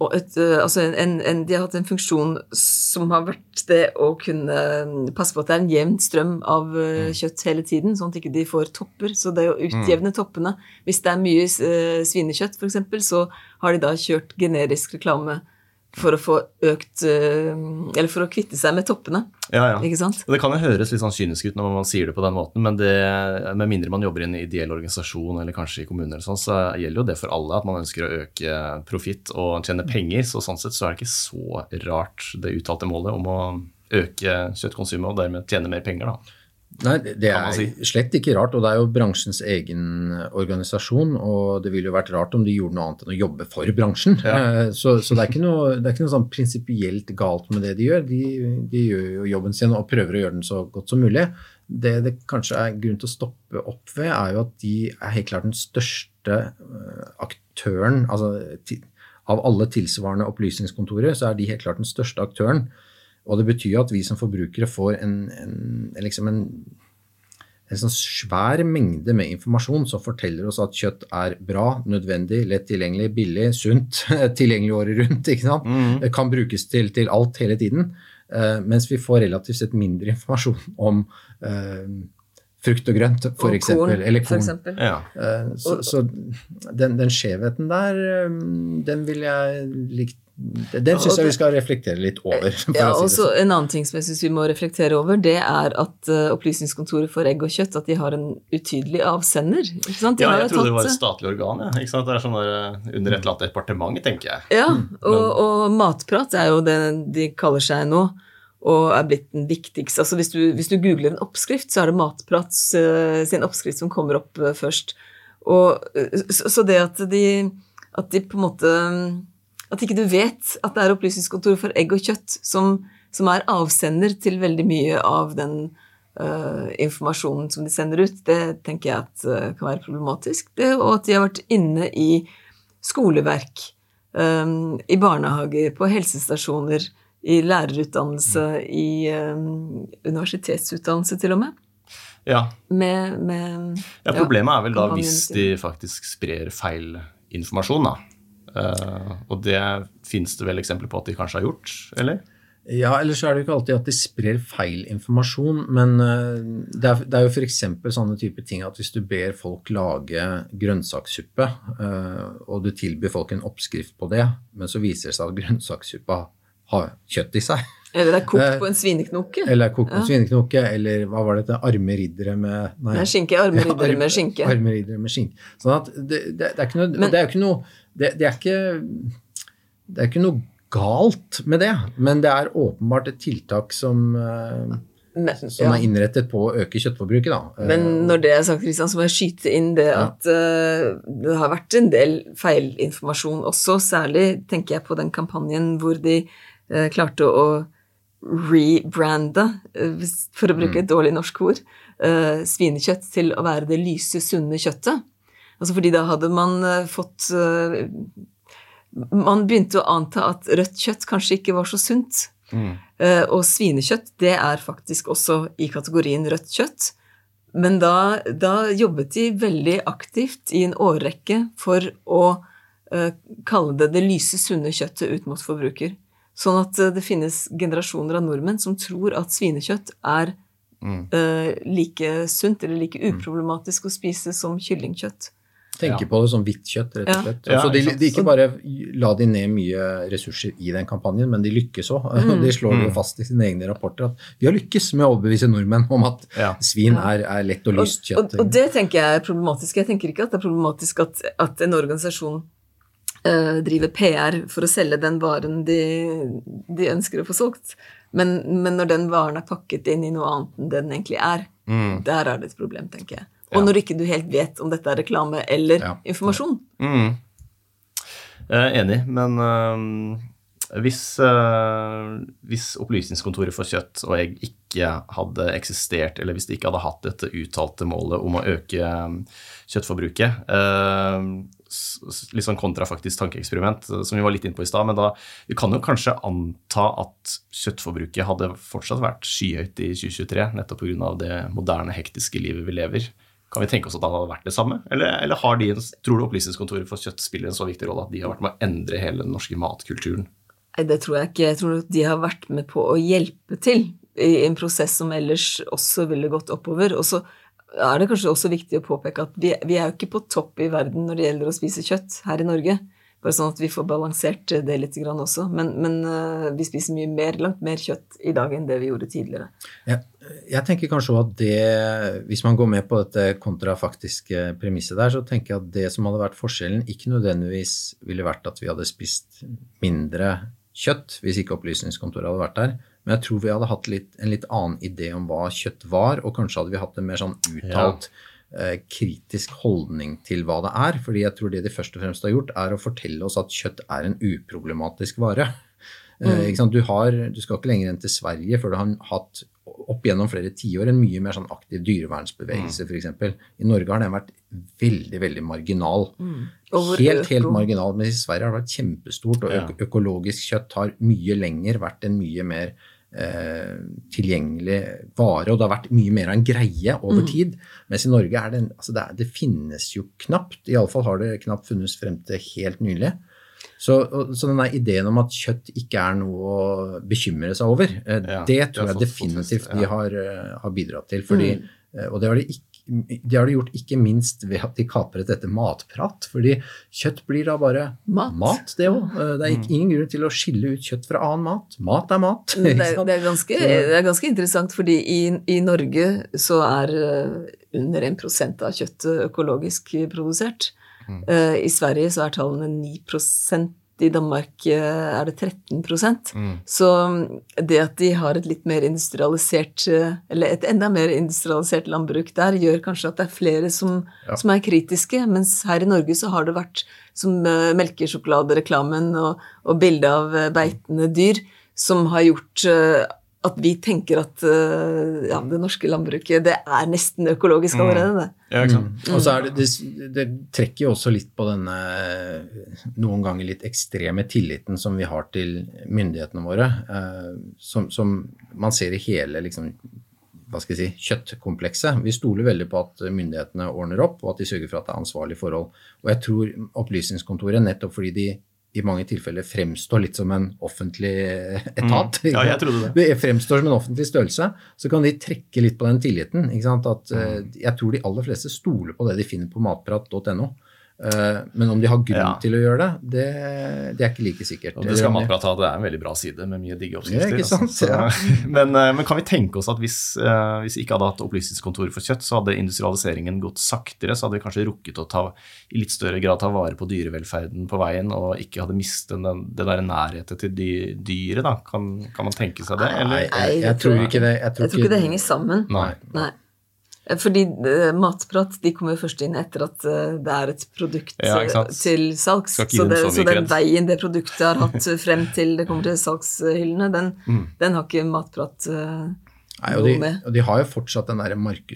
de har hatt en funksjon som har vært det å kunne passe på at det en jevn strøm av kjøtt hele tiden, sånn at ikke de får topper. Så det å utjevne toppene. Hvis det mye svinekjøtt for eksempel, så har de da kjørt generisk reklame for å få økt, eller for å kvitte seg med toppene. Ja. Ikke sant? Det kan jo høres litt sånn kynisk ut når man sier det på den måten, men med mindre man jobber i en ideell organisasjon eller kanskje i kommuner eller sånn, så gjelder jo det for alle at man ønsker å øke profitt og tjene penger, så sånn sett så det ikke så rart det uttalte målet om å øke kjøttkonsumet og dermed tjene mer penger da. Nei, det slett ikke rart, og det jo bransjens egen organisasjon, og det ville jo vært rart om de gjorde noe annet enn å jobbe for bransjen. Ja. Så det ikke noe sånn prinsipielt galt med det de gjør. De gjør jo jobben sin og prøver å gjøre den så godt som mulig. Det kanskje grunn til å stoppe opp ved, jo at de helt klart den største aktøren, altså av alle tilsvarende opplysningskontorer, så de helt klart den største aktøren. Og det betyr at vi som forbrukere får en sånn svær mengde med informasjon som forteller oss at kjøtt bra, nødvendig, lett tilgjengelig, billig, sunt, tilgjengelig året rundt, ikke sant? Det kan brukes til alt hele tiden, mens vi får relativt sett mindre informasjon om frukt og grønt, for eksempel, eller korn. For eksempel. Ja. Så den skjevheten der, den vil jeg likt. Den synes jeg vi skal reflektere litt over. Ja, og så en annen ting som jeg synes vi må reflektere over, det at opplysningskontoret for egg og kjøtt, at de har en utydelig avsender. Ikke sant? Ja, jeg trodde det var et statlig organ, ja. Ikke sant? Det sånn der, under et eller annet departement, tenker jeg. Ja, og matprat jo det de kaller seg nå, og blitt den viktigste. Altså hvis du googler en oppskrift, så det matprat sin oppskrift som kommer opp først. Og, så det at de på en måte at ikke du vet at det opplysningskontoret for egg og kjøtt som avsender til veldig mye av den informasjonen som de sender ut, det tenker jeg at kan være problematisk. Og at de har vært inne i skoleverk, i barnehager, på helsestasjoner, i lærerutdannelse, i universitetsutdannelse til og med. Ja. Problemet vel da hvis de faktisk sprer feil informasjon da. Og det finnes det vel eksempler på at de kanskje har gjort, eller? Ja, ellers det jo ikke alltid at de sprer feil informasjon, men det jo for eksempel sånne type ting at hvis du ber folk lage grønnsakssuppe, og du tilbyr folk en oppskrift på det, men så viser det seg at grønnsakssuppa har kjøtt i seg. Eller det kokt på en svineknoke. Eller kokt på en svineknoke, eller hva var det, armeriddere med... Nei, skinke, armeriddere med skinke. Armeriddere med skinke. Sånn at det ikke noe... Men, det jo ikke noe... Det ikke noe galt med det, men det åpenbart et tiltak som innrettet på å øke kjøttforbruket da. Men når det sagt, Christian, så må jeg skyte inn det at det har vært en del feilinformasjon også, særlig tenker jeg på den kampanjen hvor de klarte å rebrande, for å bruke et dårlig norsk ord, svinekjøtt til å være det lyse, sunne kjøttet. Altså fordi da hadde man fått... Man begynte å anta at rødt kjøtt kanskje ikke var så sunt. Og svinekjøtt, det faktisk også i kategorien rødt kjøtt. Men da jobbet de veldig aktivt i en årrekke for å kalle det lyse, sunne kjøttet ut mot forbruker. Sånn at det finnes generasjoner av nordmenn som tror at svinekjøtt like sunt eller like uproblematisk å spise som kyllingkjøtt. Tenker på det som hvitt kjøtt, rett og slett. Så de ikke bare la de ned mye ressurser i den kampanjen, men de lykkes også. De slår jo fast i sine egne rapporter at vi har lykkes med å overbevise nordmenn om at svin lett og lyst kjøtt. Og det tenker jeg problematisk. Jeg tenker ikke at det problematisk at en organisasjon driver PR for å selge den varen de ønsker å få solgt. Men når den varen pakket inn i noe annet enn det den egentlig der det et problem, tenker jeg. Og når ikke du helt vet om dette reklame eller informasjon. Jeg enig, men Hvis Opplysningskontoret for kjøtt og egg ikke hadde eksistert, eller hvis de ikke hadde hatt dette uttalte målet om å øke kjøttforbruket, litt sånn kontrafaktisk tankeeksperiment, som vi var litt inne på i sted, men vi kan jo kanskje anta at kjøttforbruket hadde fortsatt vært skyhøyt i 2023, nettopp på grunn av det moderne, hektiske livet vi lever. Kan vi tenke oss at det hadde vært det samme? Eller tror du Opplysningskontoret for kjøtt spiller en så viktig rolle at de har vært med å endre hele den norske matkulturen? Nei, det tror jeg ikke. Jeg tror at de har vært med på å hjelpe til i en prosess som ellers også ville gått oppover. Og så det kanskje også viktig å påpeke at vi jo ikke på topp i verden når det gjelder å spise kjøtt her i Norge. Bare sånn at vi får balansert det litt grann også. Men vi spiser langt mer kjøtt i dag enn det vi gjorde tidligere. Jeg tenker kanskje at hvis man går med på dette kontrafaktiske premisset der, så tenker jeg at det som hadde vært forskjellen ikke nødvendigvis ville vært at vi hadde spist mindre kjøtt, hvis ikke Opplysningskontoret hadde vært der. Men jeg tror vi hadde hatt en litt annen idé om hva kjøtt var, og kanskje hadde vi hatt en mer sånn uttalt kritisk holdning til hva det fordi jeg tror det de først og fremst har gjort å fortelle oss at kjøtt en uproblematisk vare. Ikke sant? Du skal ikke lenger enn til Sverige før du har hatt opp gjennom flere tiår en mye mer sånn aktiv dyrevernsbevegelse for eksempel. I Norge har den vært veldig, veldig marginal. Helt marginal, men i Sverige har det vært kjempestort, og økologisk kjøtt har mye lenger vært en mye mer tilgjengelig vare, og det har vært mye mer av en greie over tid, mens i Norge det finnes jo knapt, i alle fall har det knapt funnes frem til helt nylig. Så denne ideen om at kjøtt ikke noe å bekymre seg over, det tror jeg definitivt de har bidratt til, fordi, og det har de gjort ikke minst ved at de kapret dette matprat, fordi kjøtt blir da bare mat det også. Det ingen grunn til å skille ut kjøtt fra annen mat. Mat mat. Det er ganske interessant, fordi i Norge så under 1% av kjøttet økologisk produsert. I Sverige så tallene 9%, i Danmark det 13%. Så det at de har et litt mer industrialisert, eller et enda mer industrialisert landbruk der, gjør kanskje at det flere som kritiske, mens her i Norge så har det vært som melkesjokoladereklamen og bilde av beitende dyr, som har gjort at vi tenker at det norske landbruket, det nesten økologisk allerede. Ja, ikke sant. Og så det trekker jo også litt på denne noen ganger litt ekstreme tilliten som vi har til myndighetene våre, som man ser i hele liksom, hva skal jeg si, kjøttkomplekset. Vi stoler veldig på at myndighetene ordner opp, og at de sørger for at det ansvarlige forhold. Og jeg tror Opplysningskontoret, nettopp fordi de i mange tilfeller fremstår litt som en offentlig etat. Ja, jeg trodde det. Det fremstår som en offentlig størrelse, så kan de trekke litt på den tilliten. Ikke sant? At, jeg tror de aller fleste stoler på det de finner på matprat.no. Men om de har grunn til å gjøre det ikke like sikkert. Og det skal Matprat ha, det en veldig bra side med mye digge oppskrifter. Ikke sant? Altså. Men kan vi tenke oss at hvis vi ikke hadde hatt Opplysningskontoret for kjøtt, så hadde industrialiseringen gått saktere, så hadde vi kanskje rukket å i litt større grad ta vare på dyrevelferden på veien, og ikke hadde mistet det der nærheten til dyret da. Kan man tenke seg det? Eller? Nei, jeg tror ikke det. Jeg tror ikke det henger sammen. Nei. Fordi Matprat, de kommer først inn etter at det et produkt til salgs. Så den veien det produktet har hatt frem til det kommer til salgshyllene, den har ikke Matprat noe med. Og de har jo fortsatt den der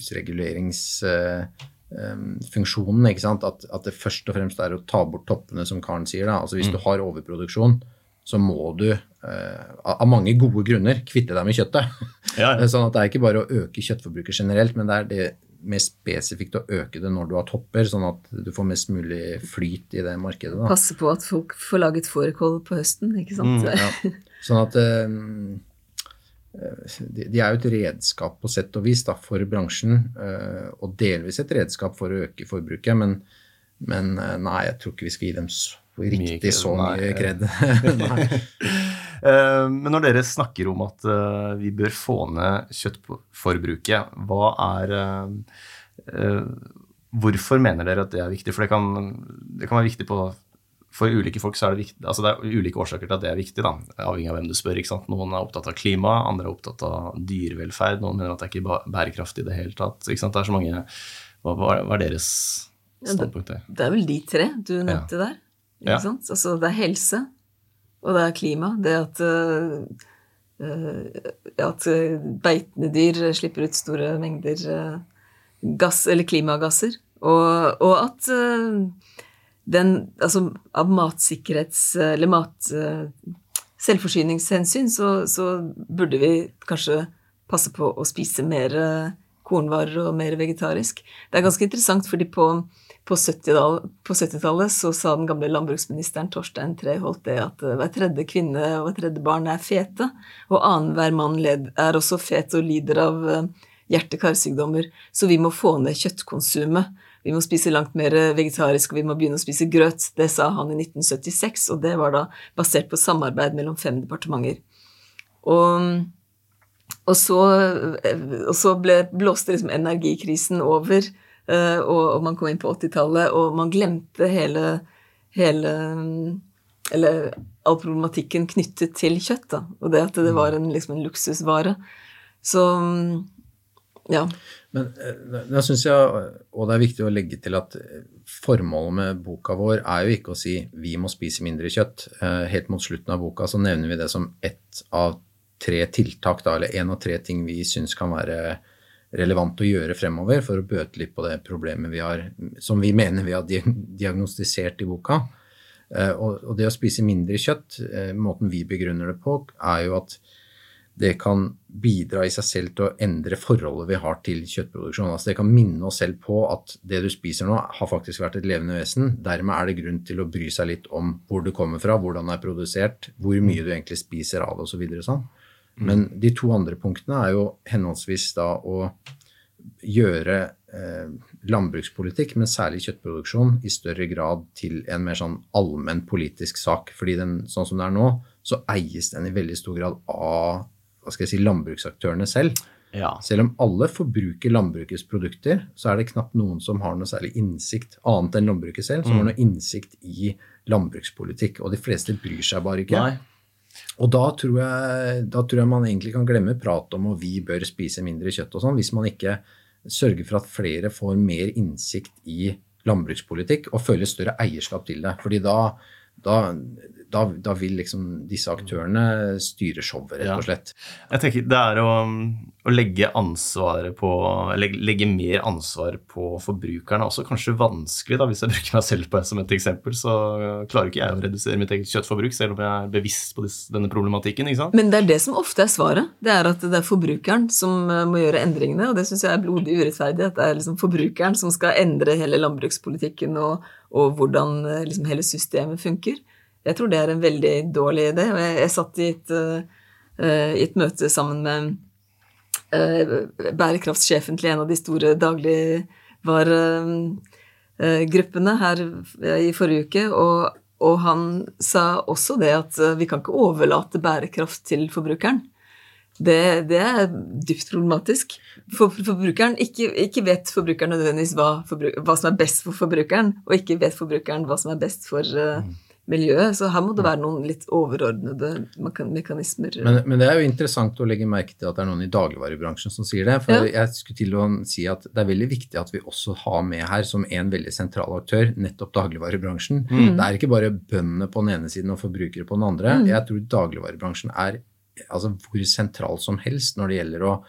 markedsreguleringsfunksjonen, ikke sant? At det først og fremst å ta bort toppene, som Karen sier da. Altså hvis du har overproduksjon, så må du av mange gode grunner kvitte deg med kjøttet. Ja. Sånn at det ikke bare å øke kjøttforbruket generelt, men det det mer spesifikt å øke det når du har topper, sånn at du får mest mulig flyt i det markedet. Da. Passe på at folk får laget fårikål på høsten, ikke sant? Ja. Sånn at de jo et redskap på sett og vis da, for bransjen, og delvis et redskap for å øke forbruket, men nei, jeg tror ikke vi skal gi dem så mye kred. Men når dere snakker om at vi bør få ned kjøttforbruket, hvorfor mener dere at det viktig? For det kan være viktig for ulike folk, så det viktig, altså det ulike årsaker til at det viktig, da, avhengig av hvem du spør, ikke sant? Noen opptatt av klima, andre opptatt av dyrevelferd, noen mener at det ikke bærekraftig i det hele tatt, ikke sant? Det så mange, hva deres standpunkt? Det vel de tre du nevnte der, ikke sant? Altså det helse, og det klima. Det at beitende dyr slipper ut store mengder gass eller klimagasser, og at av eller selvforsyningshensyn så burde vi kanskje passe på å spise mer kornvarer og mer vegetarisk. Det ganske interessant, fordi på 70-tallet så sa den gamle landbruksministeren Torstein Treholt det at hver tredje kvinne og hver tredje barn fete, og annenhver mann også fet og lider av hjerte-karsykdommer, så vi må få ned kjøttkonsumet. Vi må spise langt mer vegetarisk, og vi må begynne å spise grøt. Det sa han i 1976, og det var da basert på samarbeid mellom 5 departementer. Og så blåste liksom energikrisen over, og man kom inn på 80-tallet, og man glemte all problematikken knyttet til kjøtt, da. Og det at det var liksom en luksusvare. Så, ja. Men da synes jeg, og det viktig å legge til at formålet med boka vår jo ikke å si vi må spise mindre kjøtt. Helt mot slutten av boka så nevner vi det som ett av 3 tiltak, da, eller 1 av 3 ting vi synes kan være relevant å gjøre fremover for å bøte litt på det problemet som vi mener vi har diagnostisert i boka. Og det å spise mindre kjøtt, måten vi begrunner det på, jo at det kan bidra i seg selv til å endre forholdet vi har til kjøttproduksjon. Altså det kan minne oss selv på at det du spiser nå har faktisk vært et levende vesen. Dermed det grunn til å bry seg litt om hvor det kommer fra, hvordan det produsert, hvor mye du egentlig spiser av det og så videre sånn. Men de 2 andre punktene jo henholdsvis da å gjøre landbrukspolitikk, men særlig kjøttproduksjon, i større grad til en mer sånn allmenn politisk sak. Fordi sånn som det nå, så eies den i veldig stor grad av landbruksaktørene selv. Ja. Selv om alle forbruker landbrukets produkter, så det knapt noen som har noe særlig innsikt, annet enn landbruket selv, som har noe innsikt i landbrukspolitikk, og de fleste bryr seg bare ikke. Nei. Og da tror jeg man egentlig kan glemme prat om at vi bør spise mindre kjøtt og sånn, hvis man ikke sørger for at flere får mer innsikt i landbrukspolitikk og føler større eierskap til det. Fordi da vil liksom disse aktørene styre showet, rett og slett. Jeg tenker det å legge legge mer ansvar på forbrukerne også kanskje vanskelig da, hvis jeg bruker meg selv som et eksempel, så klarer ikke jeg å redusere mitt eget kjøttforbruk, selv om jeg bevisst på denne problematikken, ikke sant? Men det det som ofte svaret, det at det forbrukeren som må gjøre endringene, og det synes jeg blodig urettferdig, at det liksom forbrukeren som skal endre hele landbrukspolitikken og hvordan liksom hele systemet funker. Jeg tror det en veldig dårlig idé, og jeg satt i et møte sammen med bærekraftssjefen til en av de store dagligvaregruppene her i forrige uke, og han sa også det at vi kan ikke overlate bærekraft til forbrukeren. Det dypt problematisk. For forbrukeren, ikke vet forbrukeren nødvendigvis hva som best for forbrukeren, og ikke vet forbrukeren hva som best for miljøet, så her må det være noen litt overordnede mekanismer. Men det jo interessant å legge merke til at det noen i dagligvarebransjen som sier det, for jeg skulle til å si at det veldig viktig at vi også har med her som en veldig sentral aktør, nettopp dagligvarebransjen. Det ikke bare bøndene på den ene siden og forbrukere på den andre. Jeg tror dagligvarebransjen altså hvor sentral som helst når det gjelder å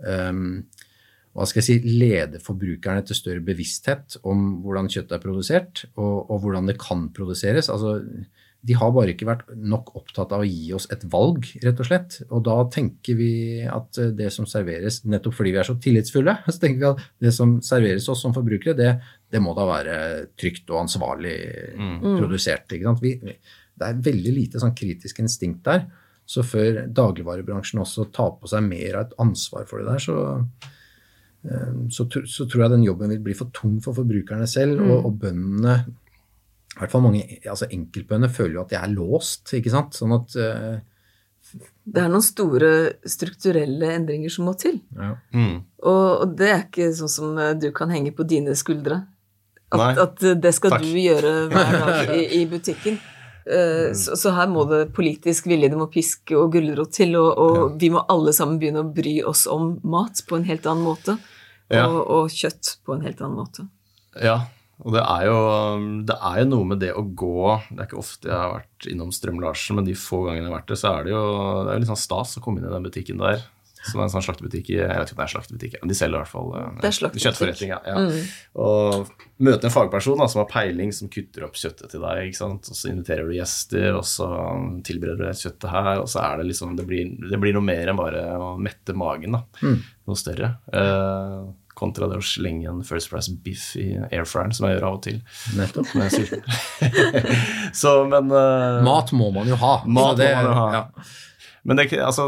lede forbrukerne til større bevissthet om hvordan kjøttet produsert, og hvordan det kan produseres. Altså, de har bare ikke vært nok opptatt av å gi oss et valg, rett og slett. Og da tenker vi at det som serveres, nettopp fordi vi så tillitsfulle, så tenker vi at det som serveres oss som forbrukere, det må da være trygt og ansvarlig produsert. Ikke sant? Det veldig lite sånn kritisk instinkt der, så før dagligvarebransjen også tar på seg mer av et ansvar for det der, så tror jeg den jobben vil bli for tung for forbrukerne selv, og bøndene, i hvert fall mange, altså enkeltbønder føler jo at de låst, ikke sant? Sånn at det noen store strukturelle endringer som må til. Ja. Og det ikke sånn som du kan henge på dine skuldre. At det skal du gjøre hver dag i butikken. Så her må det politisk vilje, det må pisk og gulrot til, og vi må alle sammen begynne å bry oss om mat på en helt annen måte, og kjøtt på en helt annen måte. Ja, Og det er jo noe med det å gå, det ikke ofte jeg har vært innom Strøm-Larsen, men de få gangene jeg har vært der, så det er litt sånn stas å komme inn i den butikken der, som en sånn slaktebutikk jeg vet ikke om det slaktebutikk, men de selger i hvert fall kjøttforretning, ja. Og møte en fagperson da, som har peiling, som kutter opp kjøttet til deg, ikke sant? Og så inviterer du gjester, og så tilbereder du kjøttet her, og så det liksom, det blir noe mer enn bare å mette magen da, noe større. Kontra det å slenge en First Price biff i airfryeren, som jeg gjør av og til. Nettopp. Så, men... mat må man jo ha. Mat må man jo ha. Ja. Men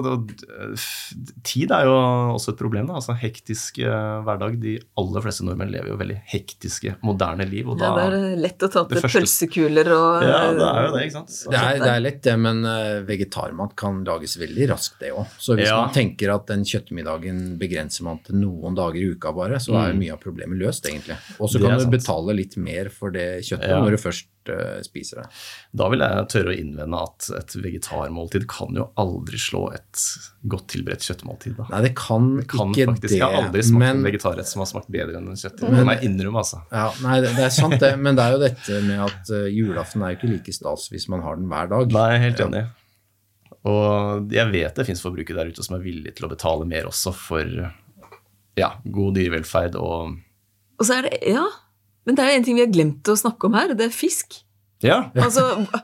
tid jo også et problem da, altså hektisk hverdag, de aller fleste nordmenn lever jo veldig hektiske, moderne liv, og da... Ja, det lett å ta til pølsekuler og... Ja, det jo det, ikke sant? Så, det lett det, men vegetarmat kan lages veldig raskt det også. Så hvis man tenker at den kjøttmiddagen begrenser man til noen dager i uka bare, så mye av problemet løst egentlig. Og så kan du betale litt mer for det kjøttet når du først spiser det. Da vil jeg tørre å innvende at et vegetarmåltid kan jo aldri slå et godt tilberedt kjøttmåltid. Da. Nei, det kan ikke faktisk, det. Jeg har aldri smakt en vegetarrett som har smakt bedre enn en kjøtt. Det må jeg innrømme, altså. Ja, nei, det sant det, men det jo dette med at julaften jo ikke like stas hvis man har den hver dag. Nei, helt enig. Og jeg vet det finnes forbrukere der ute som villige til å betale mer også for god dyrevelferd og så det, men det jo en ting vi har glemt å snakke om her, og det fisk. Ja. Altså,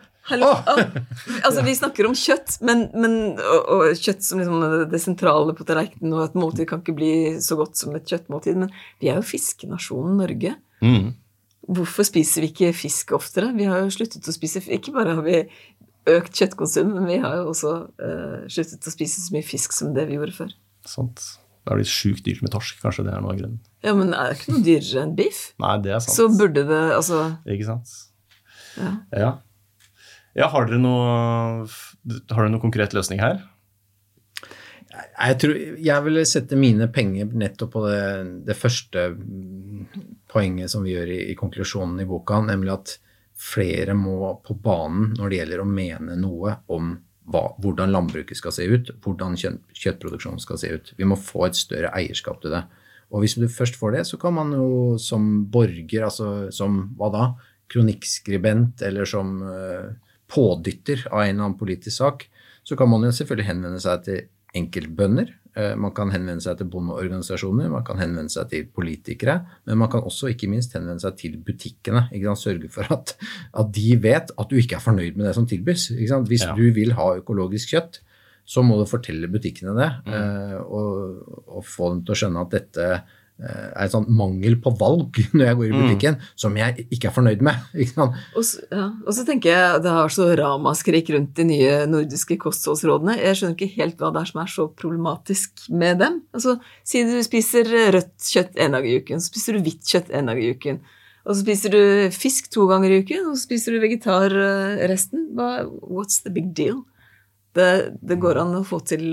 vi snakker om kjøtt, og kjøtt som liksom det sentrale på tallerkenen, og et måltid kan ikke bli så godt som et kjøttmåltid, men vi jo fiskenasjonen Norge. Hvorfor spiser vi ikke fisk oftere? Vi har jo sluttet å spise, ikke bare har vi økt kjøttkonsum, men vi har jo også sluttet å spise så mye fisk som det vi gjorde før. Sant. Det blitt sykt dyrt med torsk, kanskje det noe av grunnen. Ja, men det ikke noe dyrere enn biff? Nei, det sant. Så burde det, altså... Ikke sant? Ja, har dere noe konkret løsning her? Jeg vil sette mine penger nettopp på det første poenget som vi gjør i konklusjonen i boka, nemlig at flere må på banen når det gjelder å mene noe om hvordan landbruket skal se ut, hvordan kjøttproduksjonen skal se ut. Vi må få et større eierskap til det. Og hvis du først får det, så kan man jo som borger, altså som hva da? Kronikkskribent eller som pådytter av en eller annen politisk sak, så kan man jo selvfølgelig henvende seg til enkeltbønder, man kan henvende seg til bondeorganisasjoner, man kan henvende seg til politikere, men man kan også ikke minst henvende seg til butikkene, ikke sant? Sørge for at de vet at du ikke fornøyd med det som tilbys. Ikke sant? Hvis du vil ha økologisk kjøtt, så må du fortelle butikkene det, og få dem til å skjønne at dette en sånn mangel på valg når jeg går i butikken, som jeg ikke fornøyd med. Ikke sant? Og så tenker jeg, det har så ramaskrik rundt de nye nordiske kostholdsrådene. Jeg skjønner ikke helt hva det som så problematisk med dem. Altså, si du spiser rødt kjøtt en dag i uken, så spiser du hvitt kjøtt en dag i uken, og så spiser du fisk 2 ganger i uken, og så spiser du vegetar resten. What's the big deal? Det går an å få til...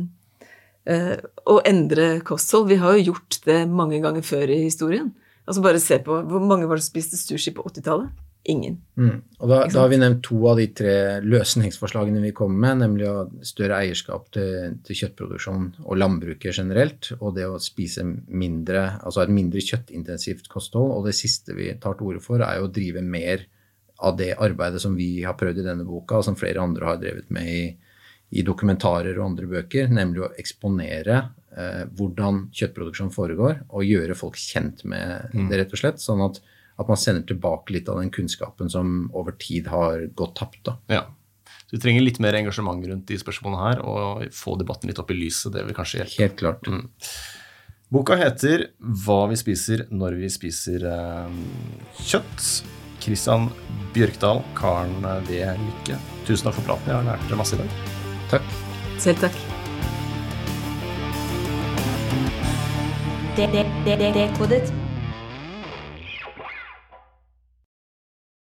å endre kosthold. Vi har jo gjort det mange ganger før i historien. Altså bare se på, hvor mange var det som spiste sushi på 80-tallet? Ingen. Og da har vi nevnt 2 av de 3 løsningsforslagene vi kommer med, nemlig større eierskap til kjøttproduksjon og landbruket generelt, og det å spise mindre, altså et mindre kjøttintensivt kosthold, og det siste vi tar til orde for jo å drive mer av det arbeidet som vi har prøvd i denne boka, og som flere andre har drevet med i dokumentarer og andre bøker, nemlig å eksponere hvordan kjøttproduksjon foregår, og gjøre folk kjent med det rett og slett, sånn at man sender tilbake litt av den kunnskapen som over tid har gått tapt. Da. Ja, så vi trenger litt mer engasjement rundt de spørsmålene her, og få debatten litt opp i lyset, det vil kanskje hjelpe. Helt klart. Boka heter «Hva vi spiser når vi spiser kjøtt». Christian Bjørkdal, Karen V. Lykke. Tusen takk for praten, jeg har lært masse i dag. Takk. Selv takk. Dekodet.